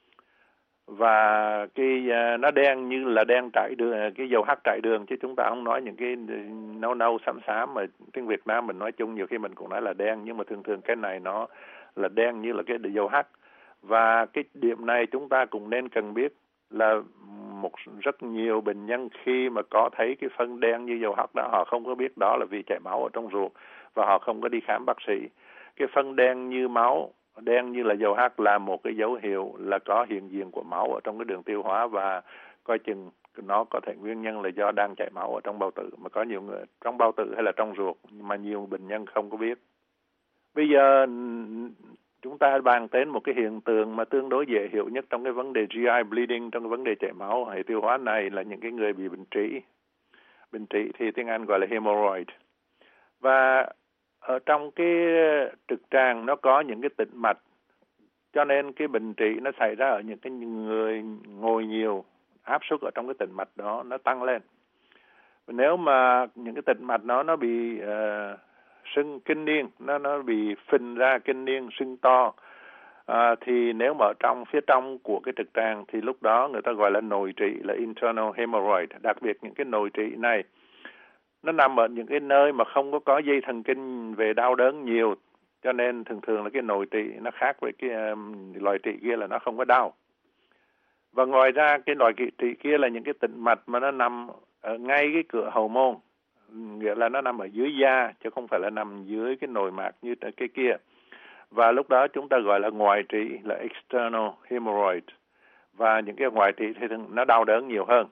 Và nó đen như là đen trải đường, cái dầu hắc trải đường, chứ chúng ta không nói những cái nâu nâu xám xám mà tiếng Việt Nam mình nói chung nhiều khi mình cũng nói là đen, nhưng mà thường thường cái này nó là đen như là cái dầu hắc. Và cái điểm này chúng ta cũng nên cần biết là rất nhiều bệnh nhân khi mà có thấy cái phân đen như dầu hắc đó, họ không có biết đó là vì chảy máu ở trong ruột và họ không có đi khám bác sĩ. Cái phân đen như máu, đen như là dầu hắc là một cái dấu hiệu là có hiện diện của máu ở trong cái đường tiêu hóa, và coi chừng nó có thể nguyên nhân là do đang chảy máu ở trong bao tử, mà có nhiều người trong bao tử hay là trong ruột mà nhiều bệnh nhân không có biết. Bây giờ chúng ta bàn đến một cái hiện tượng mà tương đối dễ hiểu nhất trong cái vấn đề GI bleeding, trong cái vấn đề chảy máu hệ tiêu hóa này, là những cái người bị bệnh trĩ. Bệnh trĩ thì tiếng Anh gọi là hemorrhoid. Và ở trong cái trực tràng nó có những cái tĩnh mạch, cho nên cái bệnh trĩ nó xảy ra ở những cái người ngồi nhiều, áp suất ở trong cái tĩnh mạch đó nó tăng lên. Nếu mà những cái tĩnh mạch nó bị sưng kinh niên, nó bị phình ra kinh niên, sưng to, thì nếu mà ở phía trong của cái trực tràng thì lúc đó người ta gọi là nội trĩ, là internal hemorrhoid. Đặc biệt những cái nội trĩ này nó nằm ở những cái nơi mà không có dây thần kinh về đau đớn nhiều, cho nên thường thường là cái nội trĩ nó khác với cái loại trĩ kia là nó không có đau. Và ngoài ra cái loại trĩ kia là những cái tĩnh mạch mà nó nằm ở ngay cái cửa hậu môn, nghĩa là nó nằm ở dưới da chứ không phải là nằm dưới cái nội mạc như cái kia. Và lúc đó chúng ta gọi là ngoại trĩ, là external hemorrhoid. Và những cái ngoại trĩ thì nó đau đớn nhiều hơn.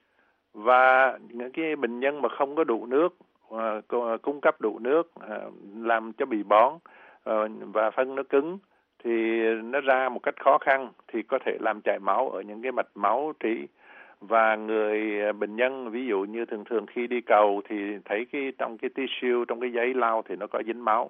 Và những cái bệnh nhân mà không có đủ nước, cung cấp đủ nước, làm cho bị bón và phân nó cứng, thì nó ra một cách khó khăn, thì có thể làm chảy máu ở những cái mạch máu trĩ. Và người bệnh nhân ví dụ như thường thường khi đi cầu thì thấy trong cái tissue, trong cái giấy lau thì nó có dính máu.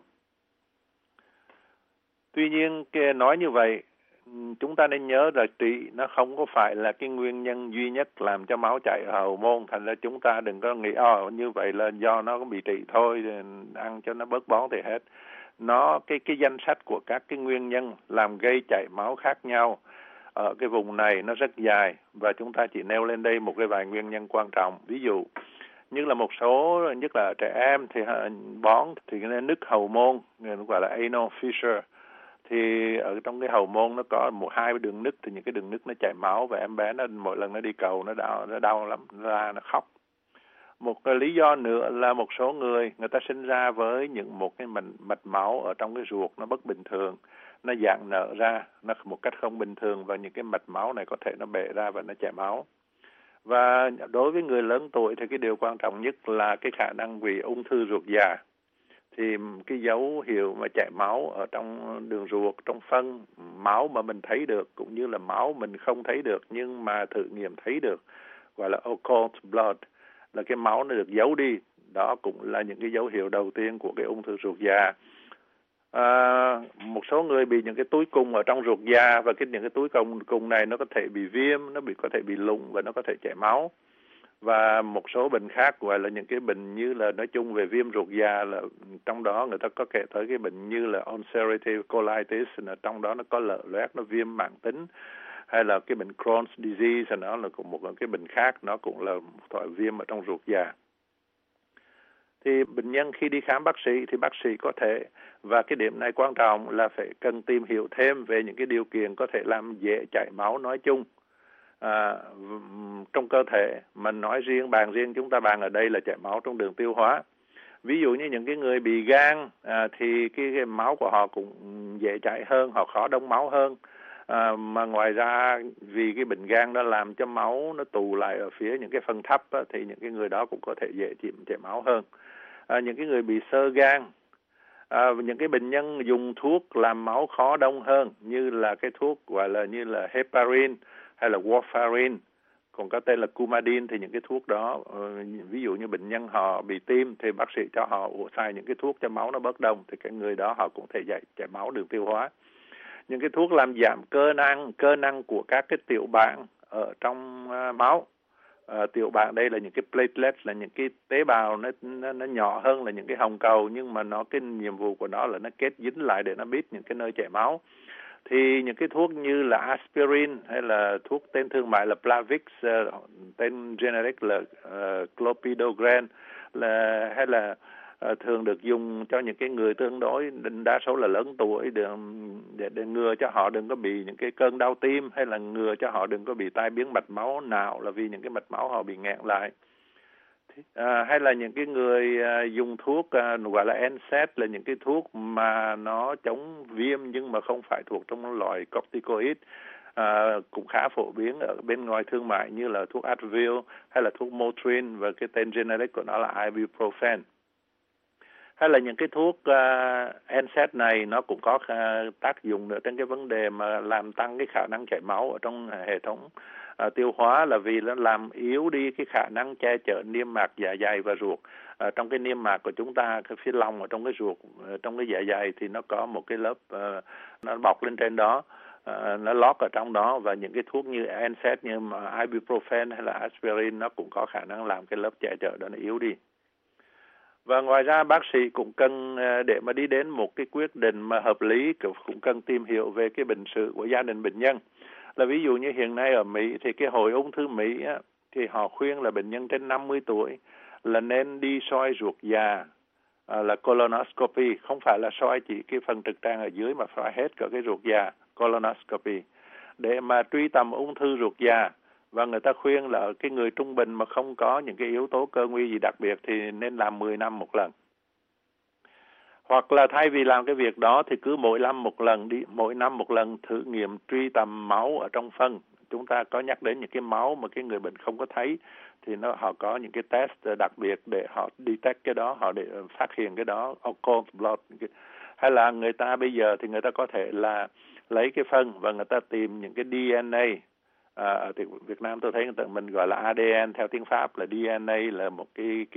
Tuy nhiên nói như vậy, chúng ta nên nhớ là trĩ nó không có phải là cái nguyên nhân duy nhất làm cho máu chảy ở hậu môn. Thành ra chúng ta đừng có nghĩ như vậy là do nó có bị trĩ thôi, ăn cho nó bớt bón thì hết. Cái danh sách của các cái nguyên nhân làm gây chảy máu khác nhau ở cái vùng này nó rất dài, và chúng ta chỉ nêu lên đây một cái vài nguyên nhân quan trọng. Ví dụ như là một số, nhất là trẻ em thì bón thì cái nứt hậu môn, nó gọi là anal fissure. Thì ở trong cái hậu môn nó có hai đường nứt, thì những cái đường nứt nó chảy máu, và em bé nó mỗi lần nó đi cầu nó đau lắm, nó khóc. Một cái lý do nữa là một số người ta sinh ra với một cái mạch máu ở trong cái ruột nó bất bình thường, nó dạng nở ra nó một cách không bình thường, và những cái mạch máu này có thể nó bể ra và nó chảy máu. Và đối với người lớn tuổi thì cái điều quan trọng nhất là cái khả năng bị ung thư ruột già. Thì cái dấu hiệu mà chảy máu ở trong đường ruột, trong phân, máu mà mình thấy được cũng như là máu mình không thấy được nhưng mà thử nghiệm thấy được, gọi là occult blood, là cái máu nó được giấu đi. Đó cũng là những cái dấu hiệu đầu tiên của cái ung thư ruột già. Một số người bị những cái túi cung ở trong ruột già, và những cái túi cung này nó có thể bị viêm, có thể bị lủng và nó có thể chảy máu. Và một số bệnh khác gọi là những cái bệnh như là nói chung về viêm ruột già, là trong đó người ta có kể tới cái bệnh như là ulcerative colitis, là trong đó nó có lở loét, nó viêm mãn tính, hay là cái bệnh Crohn's disease, nó là một cái bệnh khác, nó cũng là một loại viêm ở trong ruột già. Thì bệnh nhân khi đi khám bác sĩ thì bác sĩ có thể, và cái điểm này quan trọng là phải cần tìm hiểu thêm về những cái điều kiện có thể làm dễ chảy máu nói chung trong cơ thể. Mình nói riêng, bàn riêng, chúng ta bàn ở đây là chảy máu trong đường tiêu hóa. Ví dụ như những cái người bị gan thì cái máu của họ cũng dễ chảy hơn, họ khó đông máu hơn. Mà ngoài ra vì cái bệnh gan đó làm cho máu nó tụ lại ở phía những cái phần thấp thì những cái người đó cũng có thể dễ chảy máu hơn. Những cái người bị xơ gan, những cái bệnh nhân dùng thuốc làm máu khó đông hơn, như là cái thuốc gọi là như là heparin hay là warfarin, còn có tên là Coumadin thì những cái thuốc đó, ví dụ như bệnh nhân họ bị tim thì bác sĩ cho họ xài những cái thuốc cho máu nó bớt đông, thì cái người đó họ cũng thể chảy máu đường tiêu hóa. Những cái thuốc làm giảm cơ năng của các cái tiểu bảng ở trong máu. Tiểu bảng đây là những cái platelets, là những cái tế bào nó nhỏ hơn là những cái hồng cầu, nhưng mà cái nhiệm vụ của nó là nó kết dính lại để nó biết những cái nơi chảy máu. Thì những cái thuốc như là aspirin hay là thuốc tên thương mại là Plavix, tên generic là clopidogrel, hay là thường được dùng cho những cái người tương đối đa số là lớn tuổi để ngừa cho họ đừng có bị những cái cơn đau tim, hay là ngừa cho họ đừng có bị tai biến mạch máu não, là vì những cái mạch máu họ bị nghẹn lại. Hay là những cái người dùng thuốc gọi là NSAID, là những cái thuốc mà nó chống viêm nhưng mà không phải thuộc trong loại corticoid, cũng khá phổ biến ở bên ngoài thương mại như là thuốc Advil hay là thuốc Motrin, và cái tên generic của nó là ibuprofen. Hay là những cái thuốc NSAID này nó cũng có tác dụng nữa trên cái vấn đề mà làm tăng cái khả năng chảy máu ở trong hệ thống tiêu hóa, là vì nó làm yếu đi cái khả năng che chở niêm mạc dạ dày và ruột. Trong cái niêm mạc của chúng ta, cái phía lòng ở trong cái ruột, trong cái dạ dày thì nó có một cái lớp nó bọc lên trên đó, nó lót ở trong đó, và những cái thuốc như NSAID như ibuprofen hay là aspirin nó cũng có khả năng làm cái lớp che chở đó nó yếu đi. Và ngoài ra bác sĩ cũng cần, để mà đi đến một cái quyết định mà hợp lý, cũng cần tìm hiểu về cái bệnh sử của gia đình bệnh nhân. Là ví dụ như hiện nay ở Mỹ thì cái Hội Ung thư Mỹ á, thì họ khuyên là bệnh nhân trên 50 tuổi là nên đi soi ruột già, là colonoscopy, không phải là soi chỉ cái phần trực tràng ở dưới mà soi hết cả cái ruột già, colonoscopy, để mà truy tầm ung thư ruột già. Và người ta khuyên là cái người trung bình mà không có những cái yếu tố cơ nguy gì đặc biệt thì nên làm 10 năm một lần. Hoặc là thay vì làm cái việc đó thì cứ mỗi năm một lần thử nghiệm truy tầm máu ở trong phân. Chúng ta có nhắc đến những cái máu mà cái người bệnh không có thấy, thì họ có những cái test đặc biệt để họ detect cái đó, họ để phát hiện cái đó, occult blood. Hay là người ta bây giờ thì người ta có thể là lấy cái phân và người ta tìm những cái DNA. Ở Việt Nam tôi thấy mình gọi là ADN, theo tiếng Pháp là DNA, là một cái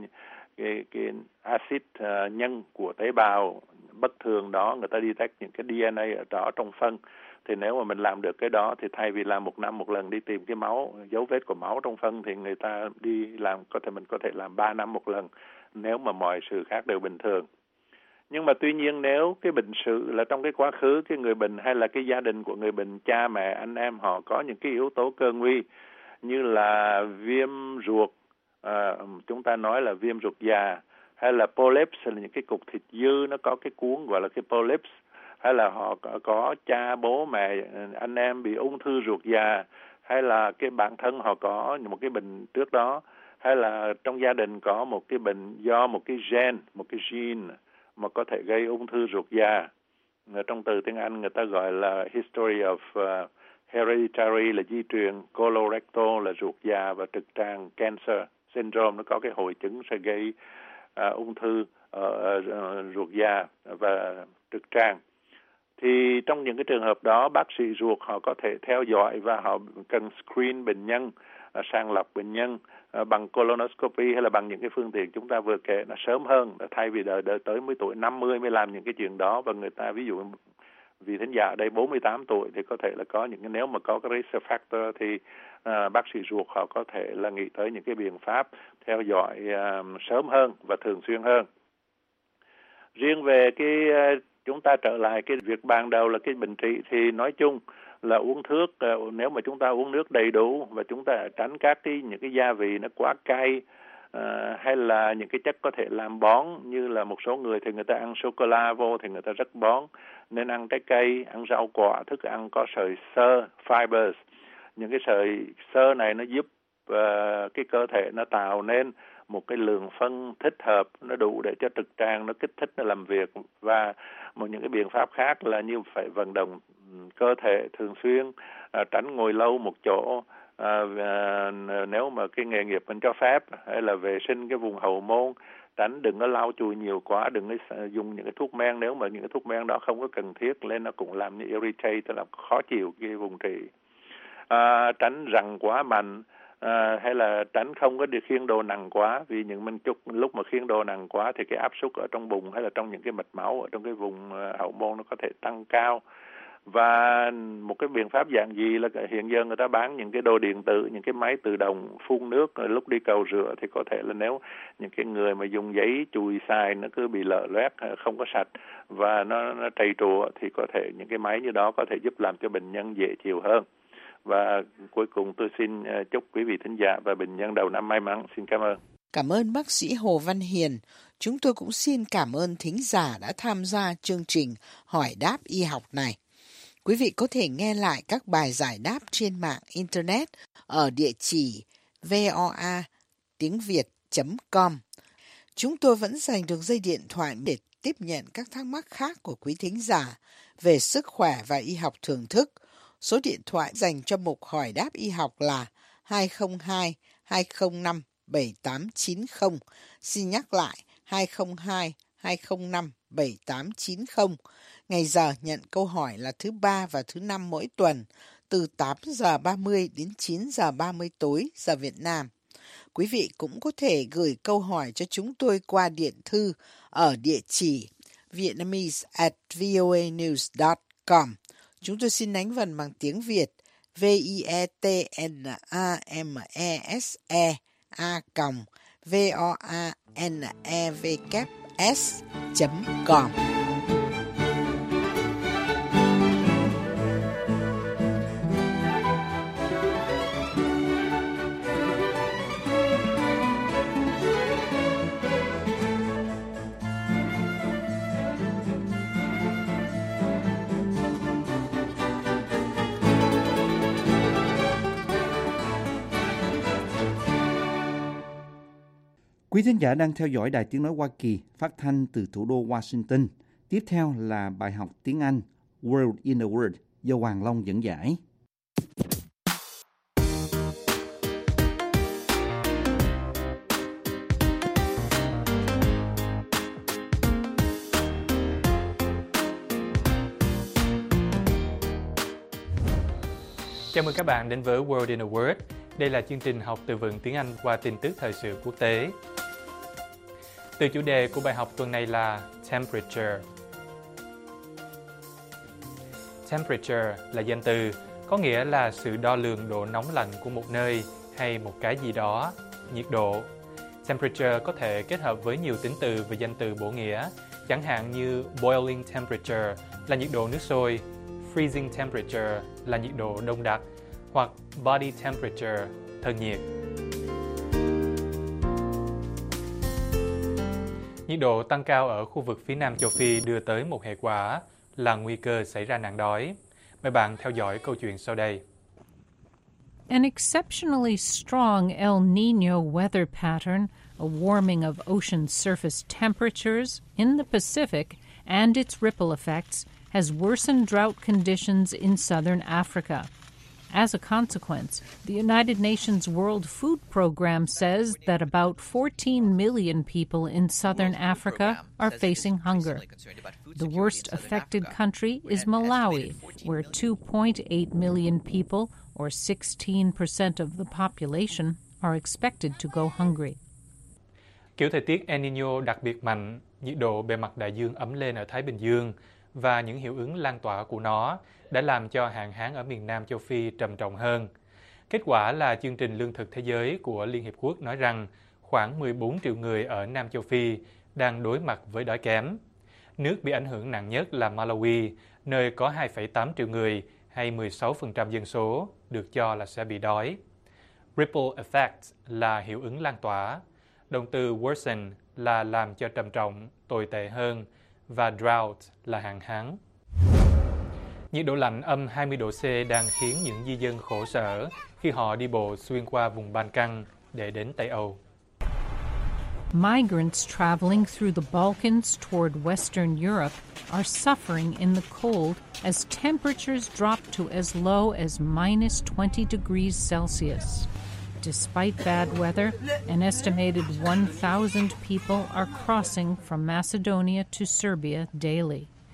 axit nhân của tế bào bất thường đó, người ta detect những cái DNA ở đó trong phân. Thì nếu mà mình làm được cái đó thì thay vì làm một năm một lần đi tìm cái máu, dấu vết của máu trong phân, thì người ta đi làm, mình có thể làm 3 năm một lần nếu mà mọi sự khác đều bình thường. Nhưng mà tuy nhiên nếu cái bệnh sử là trong cái quá khứ cái người bệnh hay là cái gia đình của người bệnh, cha mẹ anh em họ có những cái yếu tố cơ nguy như là viêm ruột, chúng ta nói là viêm ruột già, hay là polyps, là những cái cục thịt dư nó có cái cuống gọi là cái polyps, hay là họ có cha bố mẹ anh em bị ung thư ruột già, hay là cái bản thân họ có một cái bệnh trước đó, hay là trong gia đình có một cái bệnh do một cái gene mà có thể gây ung thư ruột già. Trong từ tiếng Anh người ta gọi là history of hereditary là di truyền, colorectal là ruột già, và trực tràng cancer syndrome nó có cái hội chứng sẽ gây ung thư ruột già và trực tràng. Thì trong những cái trường hợp đó, bác sĩ ruột họ có thể theo dõi và họ cần screen bệnh nhân, sàng lọc bệnh nhân bằng colonoscopy hay là bằng những cái phương tiện chúng ta vừa kể nó sớm hơn, thay vì đợi tới tuổi 50 mới làm những cái chuyện đó. Và người ta ví dụ vì thính giả ở đây 48 tuổi thì có thể là có những cái, nếu mà có cái risk factor thì bác sĩ ruột họ có thể là nghĩ tới những cái biện pháp theo dõi sớm hơn và thường xuyên hơn. Riêng về cái chúng ta trở lại cái việc ban đầu là cái bệnh trị, thì nói chung là uống nước, nếu mà chúng ta uống nước đầy đủ và chúng ta tránh những cái gia vị nó quá cay, hay là những cái chất có thể làm bón, như là một số người thì người ta ăn sô cô la vô thì người ta rất bón, nên ăn trái cây, ăn rau quả, thức ăn có sợi xơ, fibers. Những cái sợi xơ này nó giúp cái cơ thể nó tạo nên một cái lượng phân thích hợp, nó đủ để cho trực tràng nó kích thích nó làm việc. Và những cái biện pháp khác là như phải vận động cơ thể thường xuyên, tránh ngồi lâu một chỗ, nếu mà cái nghề nghiệp mình cho phép, hay là vệ sinh cái vùng hậu môn, tránh đừng có lau chùi nhiều quá, đừng có dùng những cái thuốc men nếu mà những cái thuốc men đó không có cần thiết, lên nó cũng làm như irritate, tức là khó chịu cái vùng trị. tránh răng quá mạnh, hay là tránh không có được khiêng đồ nặng quá, vì lúc mà khiêng đồ nặng quá thì cái áp suất ở trong bụng hay là trong những cái mạch máu ở trong cái vùng hậu môn nó có thể tăng cao. Và một cái biện pháp dạng gì là hiện giờ người ta bán những cái đồ điện tử, những cái máy tự động phun nước lúc đi cầu rửa, thì có thể là nếu những cái người mà dùng giấy chùi xài nó cứ bị lở loét, không có sạch và nó trầy trụa, thì có thể những cái máy như đó có thể giúp làm cho bệnh nhân dễ chịu hơn. Và cuối cùng tôi xin chúc quý vị thính giả và bệnh nhân đầu năm may mắn. Xin cảm ơn. Cảm ơn bác sĩ Hồ Văn Hiền. Chúng tôi cũng xin cảm ơn thính giả đã tham gia chương trình Hỏi đáp y học này. Quý vị có thể nghe lại các bài giải đáp trên mạng Internet ở địa chỉ voa.tiengviet.com. Chúng tôi vẫn dành được dây điện thoại để tiếp nhận các thắc mắc khác của quý thính giả về sức khỏe và y học thưởng thức. Số điện thoại dành cho mục Hỏi đáp y học là 202 205 7890. Xin nhắc lại 202 205 7890. Ngày giờ nhận câu hỏi là thứ Ba và thứ Năm mỗi tuần, từ 8 giờ 30 đến 9 giờ 30 tối giờ Việt Nam. Quý vị cũng có thể gửi câu hỏi cho chúng tôi qua điện thư ở địa chỉ vietnamese@voanews.com. Chúng tôi xin đánh vần bằng tiếng Việt vietnamese@voanevs.com. Quý thính giả đang theo dõi Đài Tiếng Nói Hoa Kỳ phát thanh từ thủ đô Washington. Tiếp theo là bài học tiếng Anh World in a Word do Hoàng Long dẫn giải. Chào mừng các bạn đến với World in a Word. Đây là chương trình học từ vựng tiếng Anh qua tin tức thời sự quốc tế. Từ chủ đề của bài học tuần này là temperature. Temperature là danh từ, có nghĩa là sự đo lường độ nóng lạnh của một nơi hay một cái gì đó, nhiệt độ. Temperature có thể kết hợp với nhiều tính từ và danh từ bổ nghĩa, chẳng hạn như boiling temperature là nhiệt độ nước sôi, freezing temperature là nhiệt độ đông đặc, hoặc body temperature, thân nhiệt. Nhiệt độ tăng cao ở khu vực phía Nam châu Phi đưa tới một hệ quả là nguy cơ xảy ra nạn đói. Mời bạn theo dõi câu chuyện sau đây. An exceptionally strong El Niño weather pattern, a warming of ocean surface temperatures in the Pacific and its ripple effects has worsened drought conditions in southern Africa. As a consequence, the United Nations World Food Program says that about 14 million people in southern Africa are facing hunger. The worst affected country is Malawi, where 2.8 million people, or 16% of the population, are expected to go hungry. Kiểu thời tiết El Niño đặc biệt mạnh, nhiệt độ bề mặt đại dương ấm lên ở Thái Bình Dương và những hiệu ứng lan tỏa của nó đã làm cho hạn hán ở miền Nam châu Phi trầm trọng hơn. Kết quả là chương trình lương thực thế giới của Liên Hiệp Quốc nói rằng khoảng 14 triệu người ở Nam châu Phi đang đối mặt với đói kém. Nước bị ảnh hưởng nặng nhất là Malawi, nơi có 2,8 triệu người hay 16% dân số được cho là sẽ bị đói. Ripple effect là hiệu ứng lan tỏa. Động từ worsen là làm cho trầm trọng, tồi tệ hơn, và drought là hạn hán. Nhiệt độ lạnh âm 20 độ C đang khiến những di dân khổ sở khi họ đi bộ xuyên qua vùng Ban Căng để đến Tây Âu. Migrants traveling through the Balkans toward Western Europe are suffering in the cold as temperatures drop to as low as minus 20 degrees Celsius. Despite bad weather, an estimated 1,000 people are crossing from Macedonia to Serbia daily.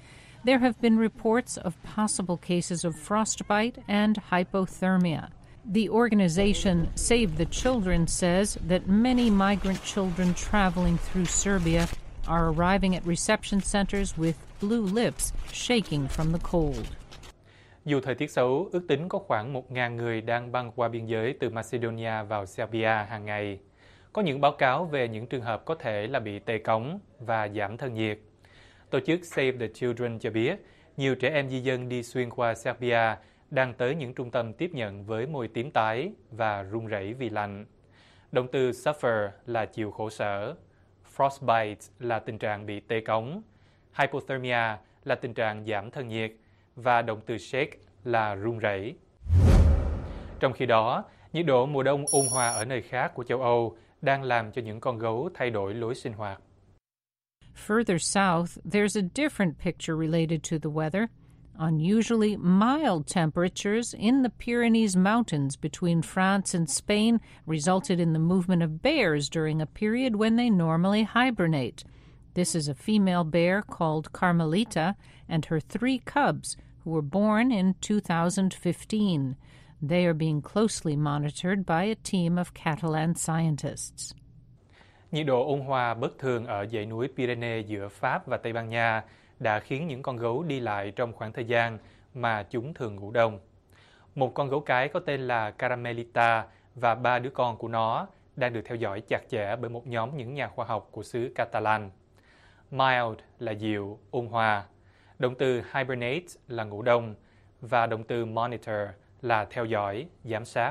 There have been reports of possible cases of frostbite and hypothermia. The organization Save the Children says that many migrant children traveling through Serbia are arriving at reception centers with blue lips shaking from the cold. Dù thời tiết xấu, ước tính có khoảng 1.000 người đang băng qua biên giới từ Macedonia vào Serbia hàng ngày. Có những báo cáo về những trường hợp có thể là bị tê cống và giảm thân nhiệt. Tổ chức Save the Children cho biết, nhiều trẻ em di dân đi xuyên qua Serbia đang tới những trung tâm tiếp nhận với môi tím tái và run rẩy vì lạnh. Động từ suffer là chịu khổ sở, frostbite là tình trạng bị tê cống, hypothermia là tình trạng giảm thân nhiệt và động từ shake là run rẩy. Trong khi đó, nhiệt độ mùa đông ôn hòa ở nơi khác của châu Âu đang làm cho những con gấu thay đổi lối sinh hoạt. Further south, there's a different picture related to the weather. Unusually mild temperatures in the Pyrenees Mountains between France and Spain resulted in the movement of bears during a period when they normally hibernate. This is a female bear called Carmelita and her 3 cubs who were born in 2015. They are being closely monitored by a team of Catalan scientists. Nhiệt độ ôn hòa bất thường ở dãy núi Pyrenees giữa Pháp và Tây Ban Nha đã khiến những con gấu đi lại trong khoảng thời gian mà chúng thường ngủ đông. Một con gấu cái có tên là Carmelita và 3 đứa con của nó đang được theo dõi chặt chẽ bởi một nhóm những nhà khoa học của xứ Catalan. Mild là dịu, ôn hòa. Động từ hibernate là ngủ đông và động từ monitor là theo dõi, giám sát.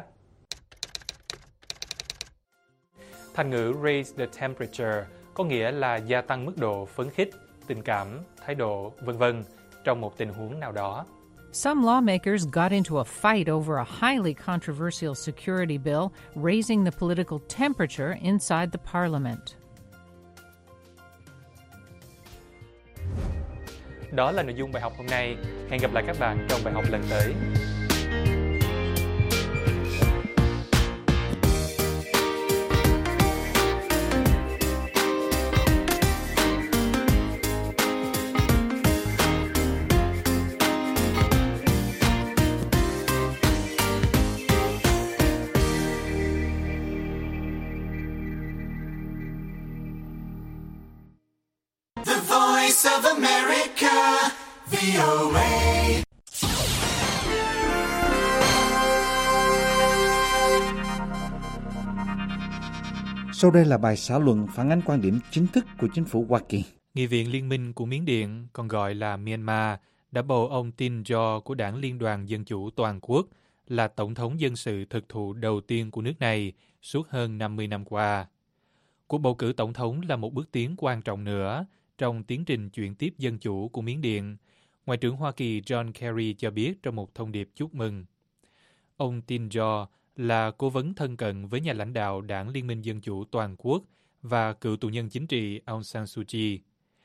Thành ngữ raise the temperature có nghĩa là gia tăng mức độ phấn khích, tình cảm, thái độ, v.v. trong một tình huống nào đó. Some lawmakers got into a fight over a highly controversial security bill, raising the political temperature inside the parliament. Đó là nội dung bài học hôm nay. Hẹn gặp lại các bạn trong bài học lần tới. Of America, VOA. Sau đây là bài xã luận phản ánh quan điểm chính thức của chính phủ Hoa Kỳ. Nghị viện Liên minh của Miến Điện, còn gọi là Myanmar, đã bầu ông Tin Jo của Đảng Liên đoàn Dân chủ Toàn quốc là tổng thống dân sự thực thụ đầu tiên của nước này suốt hơn 50 năm qua. Cuộc bầu cử tổng thống là một bước tiến quan trọng nữa trong tiến trình chuyển tiếp dân chủ của Miến Điện, Ngoại trưởng Hoa Kỳ John Kerry cho biết trong một thông điệp chúc mừng. Ông Tin Jo là cố vấn thân cận với nhà lãnh đạo Đảng Liên minh Dân chủ Toàn quốc và cựu tù nhân chính trị Aung San Suu Kyi.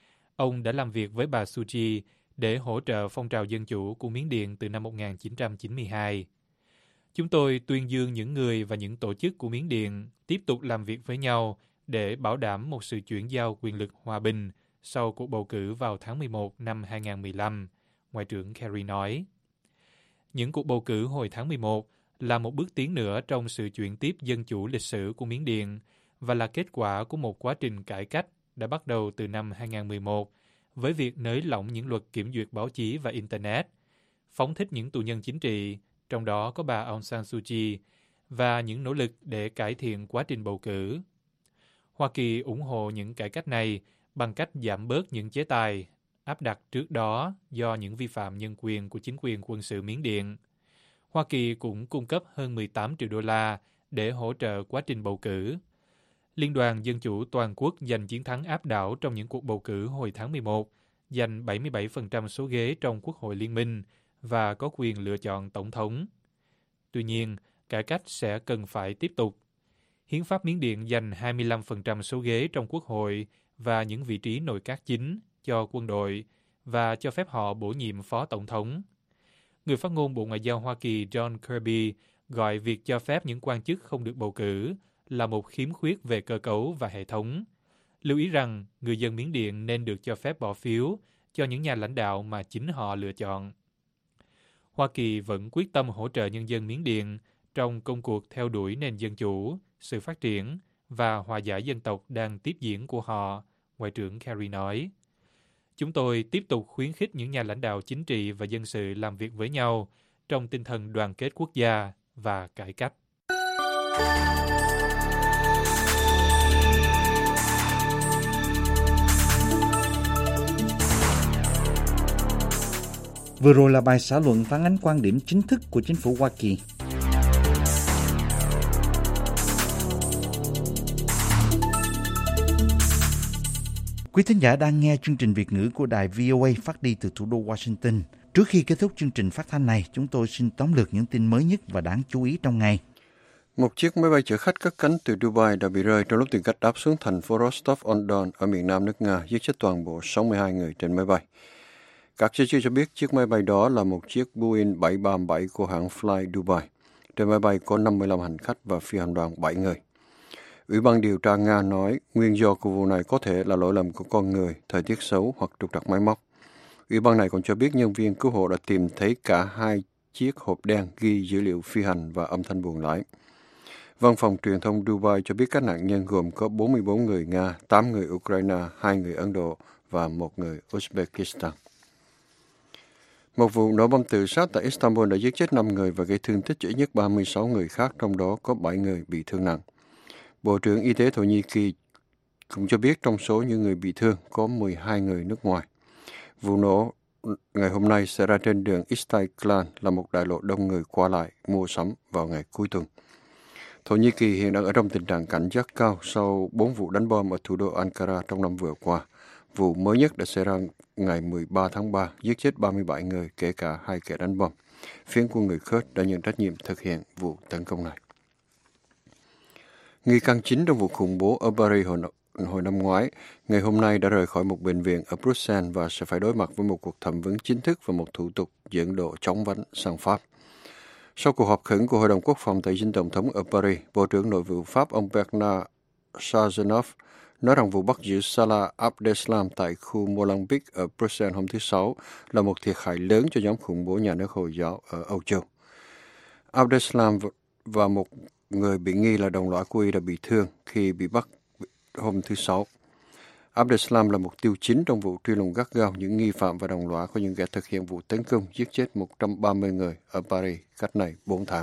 Ông đã làm việc với bà Suu Kyi để hỗ trợ phong trào dân chủ của Miến Điện từ năm 1992. Chúng tôi tuyên dương những người và những tổ chức của Miến Điện tiếp tục làm việc với nhau để bảo đảm một sự chuyển giao quyền lực hòa bình sau cuộc bầu cử vào tháng 11 năm 2015, Ngoại trưởng Kerry nói. Những cuộc bầu cử hồi tháng 11 là một bước tiến nữa trong sự chuyển tiếp dân chủ lịch sử của Miến Điện và là kết quả của một quá trình cải cách đã bắt đầu từ năm 2011 với việc nới lỏng những luật kiểm duyệt báo chí và Internet, phóng thích những tù nhân chính trị, trong đó có bà Aung San Suu Kyi, và những nỗ lực để cải thiện quá trình bầu cử. Hoa Kỳ ủng hộ những cải cách này bằng cách giảm bớt những chế tài áp đặt trước đó do những vi phạm nhân quyền của chính quyền quân sự Miến Điện. Hoa Kỳ cũng cung cấp hơn 18 triệu đô la để hỗ trợ quá trình bầu cử. Liên đoàn Dân chủ Toàn quốc giành chiến thắng áp đảo trong những cuộc bầu cử hồi tháng 11, giành 77% số ghế trong Quốc hội Liên minh và có quyền lựa chọn tổng thống. Tuy nhiên, cải cách sẽ cần phải tiếp tục. Hiến pháp Miến Điện giành 25% số ghế trong Quốc hội và những vị trí nội các chính cho quân đội và cho phép họ bổ nhiệm phó tổng thống. Người phát ngôn Bộ Ngoại giao Hoa Kỳ John Kirby gọi việc cho phép những quan chức không được bầu cử là một khiếm khuyết về cơ cấu và hệ thống. Lưu ý rằng người dân Miến Điện nên được cho phép bỏ phiếu cho những nhà lãnh đạo mà chính họ lựa chọn. Hoa Kỳ vẫn quyết tâm hỗ trợ nhân dân Miến Điện trong công cuộc theo đuổi nền dân chủ, sự phát triển và hòa giải dân tộc đang tiếp diễn của họ, Ngoại trưởng Kerry nói. Chúng tôi tiếp tục khuyến khích những nhà lãnh đạo chính trị và dân sự làm việc với nhau trong tinh thần đoàn kết quốc gia và cải cách. Vừa rồi là bài xã luận phản ánh quan điểm chính thức của chính phủ Hoa Kỳ. Quý thính giả đang nghe chương trình Việt ngữ của đài VOA phát đi từ thủ đô Washington. Trước khi kết thúc chương trình phát thanh này, chúng tôi xin tóm lược những tin mới nhất và đáng chú ý trong ngày. Một chiếc máy bay chở khách cất cánh từ Dubai đã bị rơi trong lúc tìm cách đáp xuống thành phố Rostov-on-Don ở miền nam nước Nga, giết chết toàn bộ 62 người trên máy bay. Các giới chức cho biết chiếc máy bay đó là một chiếc Boeing 737 của hãng Fly Dubai. Trên máy bay có 55 hành khách và phi hành đoàn 7 người. Ủy ban điều tra Nga nói nguyên do của vụ này có thể là lỗi lầm của con người, thời tiết xấu hoặc trục trặc máy móc. Ủy ban này còn cho biết nhân viên cứu hộ đã tìm thấy cả 2 chiếc hộp đen ghi dữ liệu phi hành và âm thanh buồng lái. Văn phòng truyền thông Dubai cho biết các nạn nhân gồm có 44 người Nga, 8 người Ukraine, 2 người Ấn Độ và 1 người Uzbekistan. Một vụ nổ bom tự sát tại Istanbul đã giết chết 5 người và gây thương tích cho ít nhất 36 người khác, trong đó có 7 người bị thương nặng. Bộ trưởng Y tế Thổ Nhĩ Kỳ cũng cho biết trong số những người bị thương có 12 người nước ngoài. Vụ nổ ngày hôm nay xảy ra trên đường Istiklal, là một đại lộ đông người qua lại, mua sắm vào ngày cuối tuần. Thổ Nhĩ Kỳ hiện đang ở trong tình trạng cảnh giác cao sau 4 vụ đánh bom ở thủ đô Ankara trong năm vừa qua. Vụ mới nhất đã xảy ra ngày 13 tháng 3, giết chết 37 người, kể cả 2 kẻ đánh bom. Phiến quân người Kurd đã nhận trách nhiệm thực hiện vụ tấn công này. Nghi can chính trong vụ khủng bố ở Paris hồi năm ngoái, ngày hôm nay đã rời khỏi một bệnh viện ở Bruxelles và sẽ phải đối mặt với một cuộc thẩm vấn chính thức và một thủ tục dẫn độ chóng vánh sang Pháp. Sau cuộc họp khẩn của Hội đồng Quốc phòng tại dinh Tổng thống ở Paris, Bộ trưởng Nội vụ Pháp ông Bernard Cazeneuve nói rằng vụ bắt giữ Salah Abdeslam tại khu Molenbeek ở Bruxelles hôm thứ Sáu là một thiệt hại lớn cho nhóm khủng bố nhà nước Hồi giáo ở Âu Châu. Abdeslam và một người bị nghi là đồng lõa của y đã bị thương khi bị bắt hôm thứ Sáu. Abdeslam là mục tiêu chính trong vụ truy lùng gắt gao những nghi phạm và đồng lõa của những kẻ thực hiện vụ tấn công giết chết 130 người ở Paris cách này 4 tháng.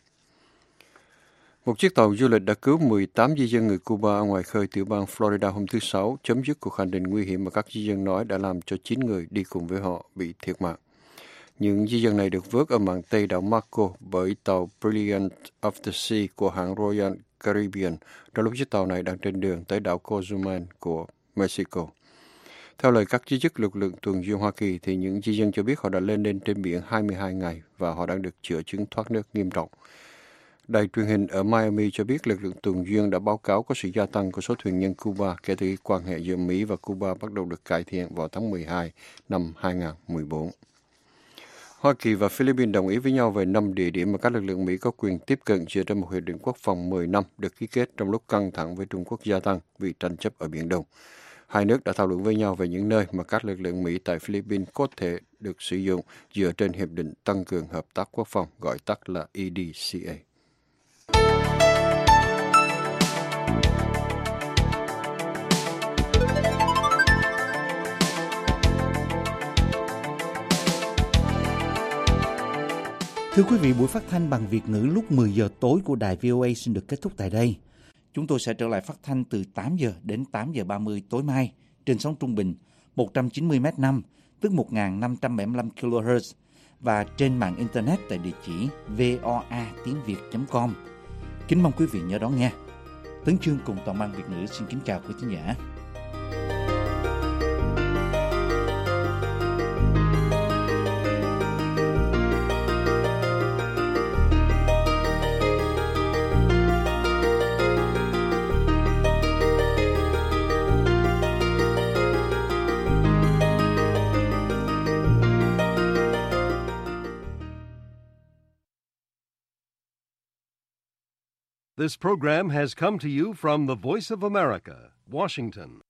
Một chiếc tàu du lịch đã cứu 18 di dân người Cuba ở ngoài khơi tiểu bang Florida hôm thứ Sáu, chấm dứt cuộc hành trình nguy hiểm mà các di dân nói đã làm cho 9 người đi cùng với họ bị thiệt mạng. Những di dân này được vớt ở mạn Tây đảo Marco bởi tàu Brilliant of the Sea của hãng Royal Caribbean, trong lúc chiếc tàu này đang trên đường tới đảo Cozumel của Mexico. Theo lời các giới chức lực lượng tuần duyên Hoa Kỳ, thì những di dân cho biết họ đã lên trên biển 22 ngày và họ đang được chữa chứng thoát nước nghiêm trọng. Đài truyền hình ở Miami cho biết lực lượng tuần duyên đã báo cáo có sự gia tăng của số thuyền nhân Cuba kể từ khi quan hệ giữa Mỹ và Cuba bắt đầu được cải thiện vào tháng 12 năm 2014. Hoa Kỳ và Philippines đồng ý với nhau về 5 địa điểm mà các lực lượng Mỹ có quyền tiếp cận dựa trên một hiệp định quốc phòng 10 năm được ký kết trong lúc căng thẳng với Trung Quốc gia tăng vì tranh chấp ở Biển Đông. Hai nước đã thảo luận với nhau về những nơi mà các lực lượng Mỹ tại Philippines có thể được sử dụng dựa trên hiệp định tăng cường hợp tác quốc phòng, gọi tắt là EDCA. Thưa quý vị, buổi phát thanh bằng Việt ngữ lúc 10 giờ tối của đài VOA xin được kết thúc tại đây. Chúng tôi sẽ trở lại phát thanh từ 8 giờ đến 8 giờ 30 tối mai trên sóng trung bình 190 m5, tức 1.575 kHz và trên mạng Internet tại địa chỉ voa.tiếng.việt.com. Kính mong quý vị nhớ đón nghe. Tấn Chương cùng toàn ban Việt ngữ xin kính chào quý thính giả. This program has come to you from the Voice of America, Washington.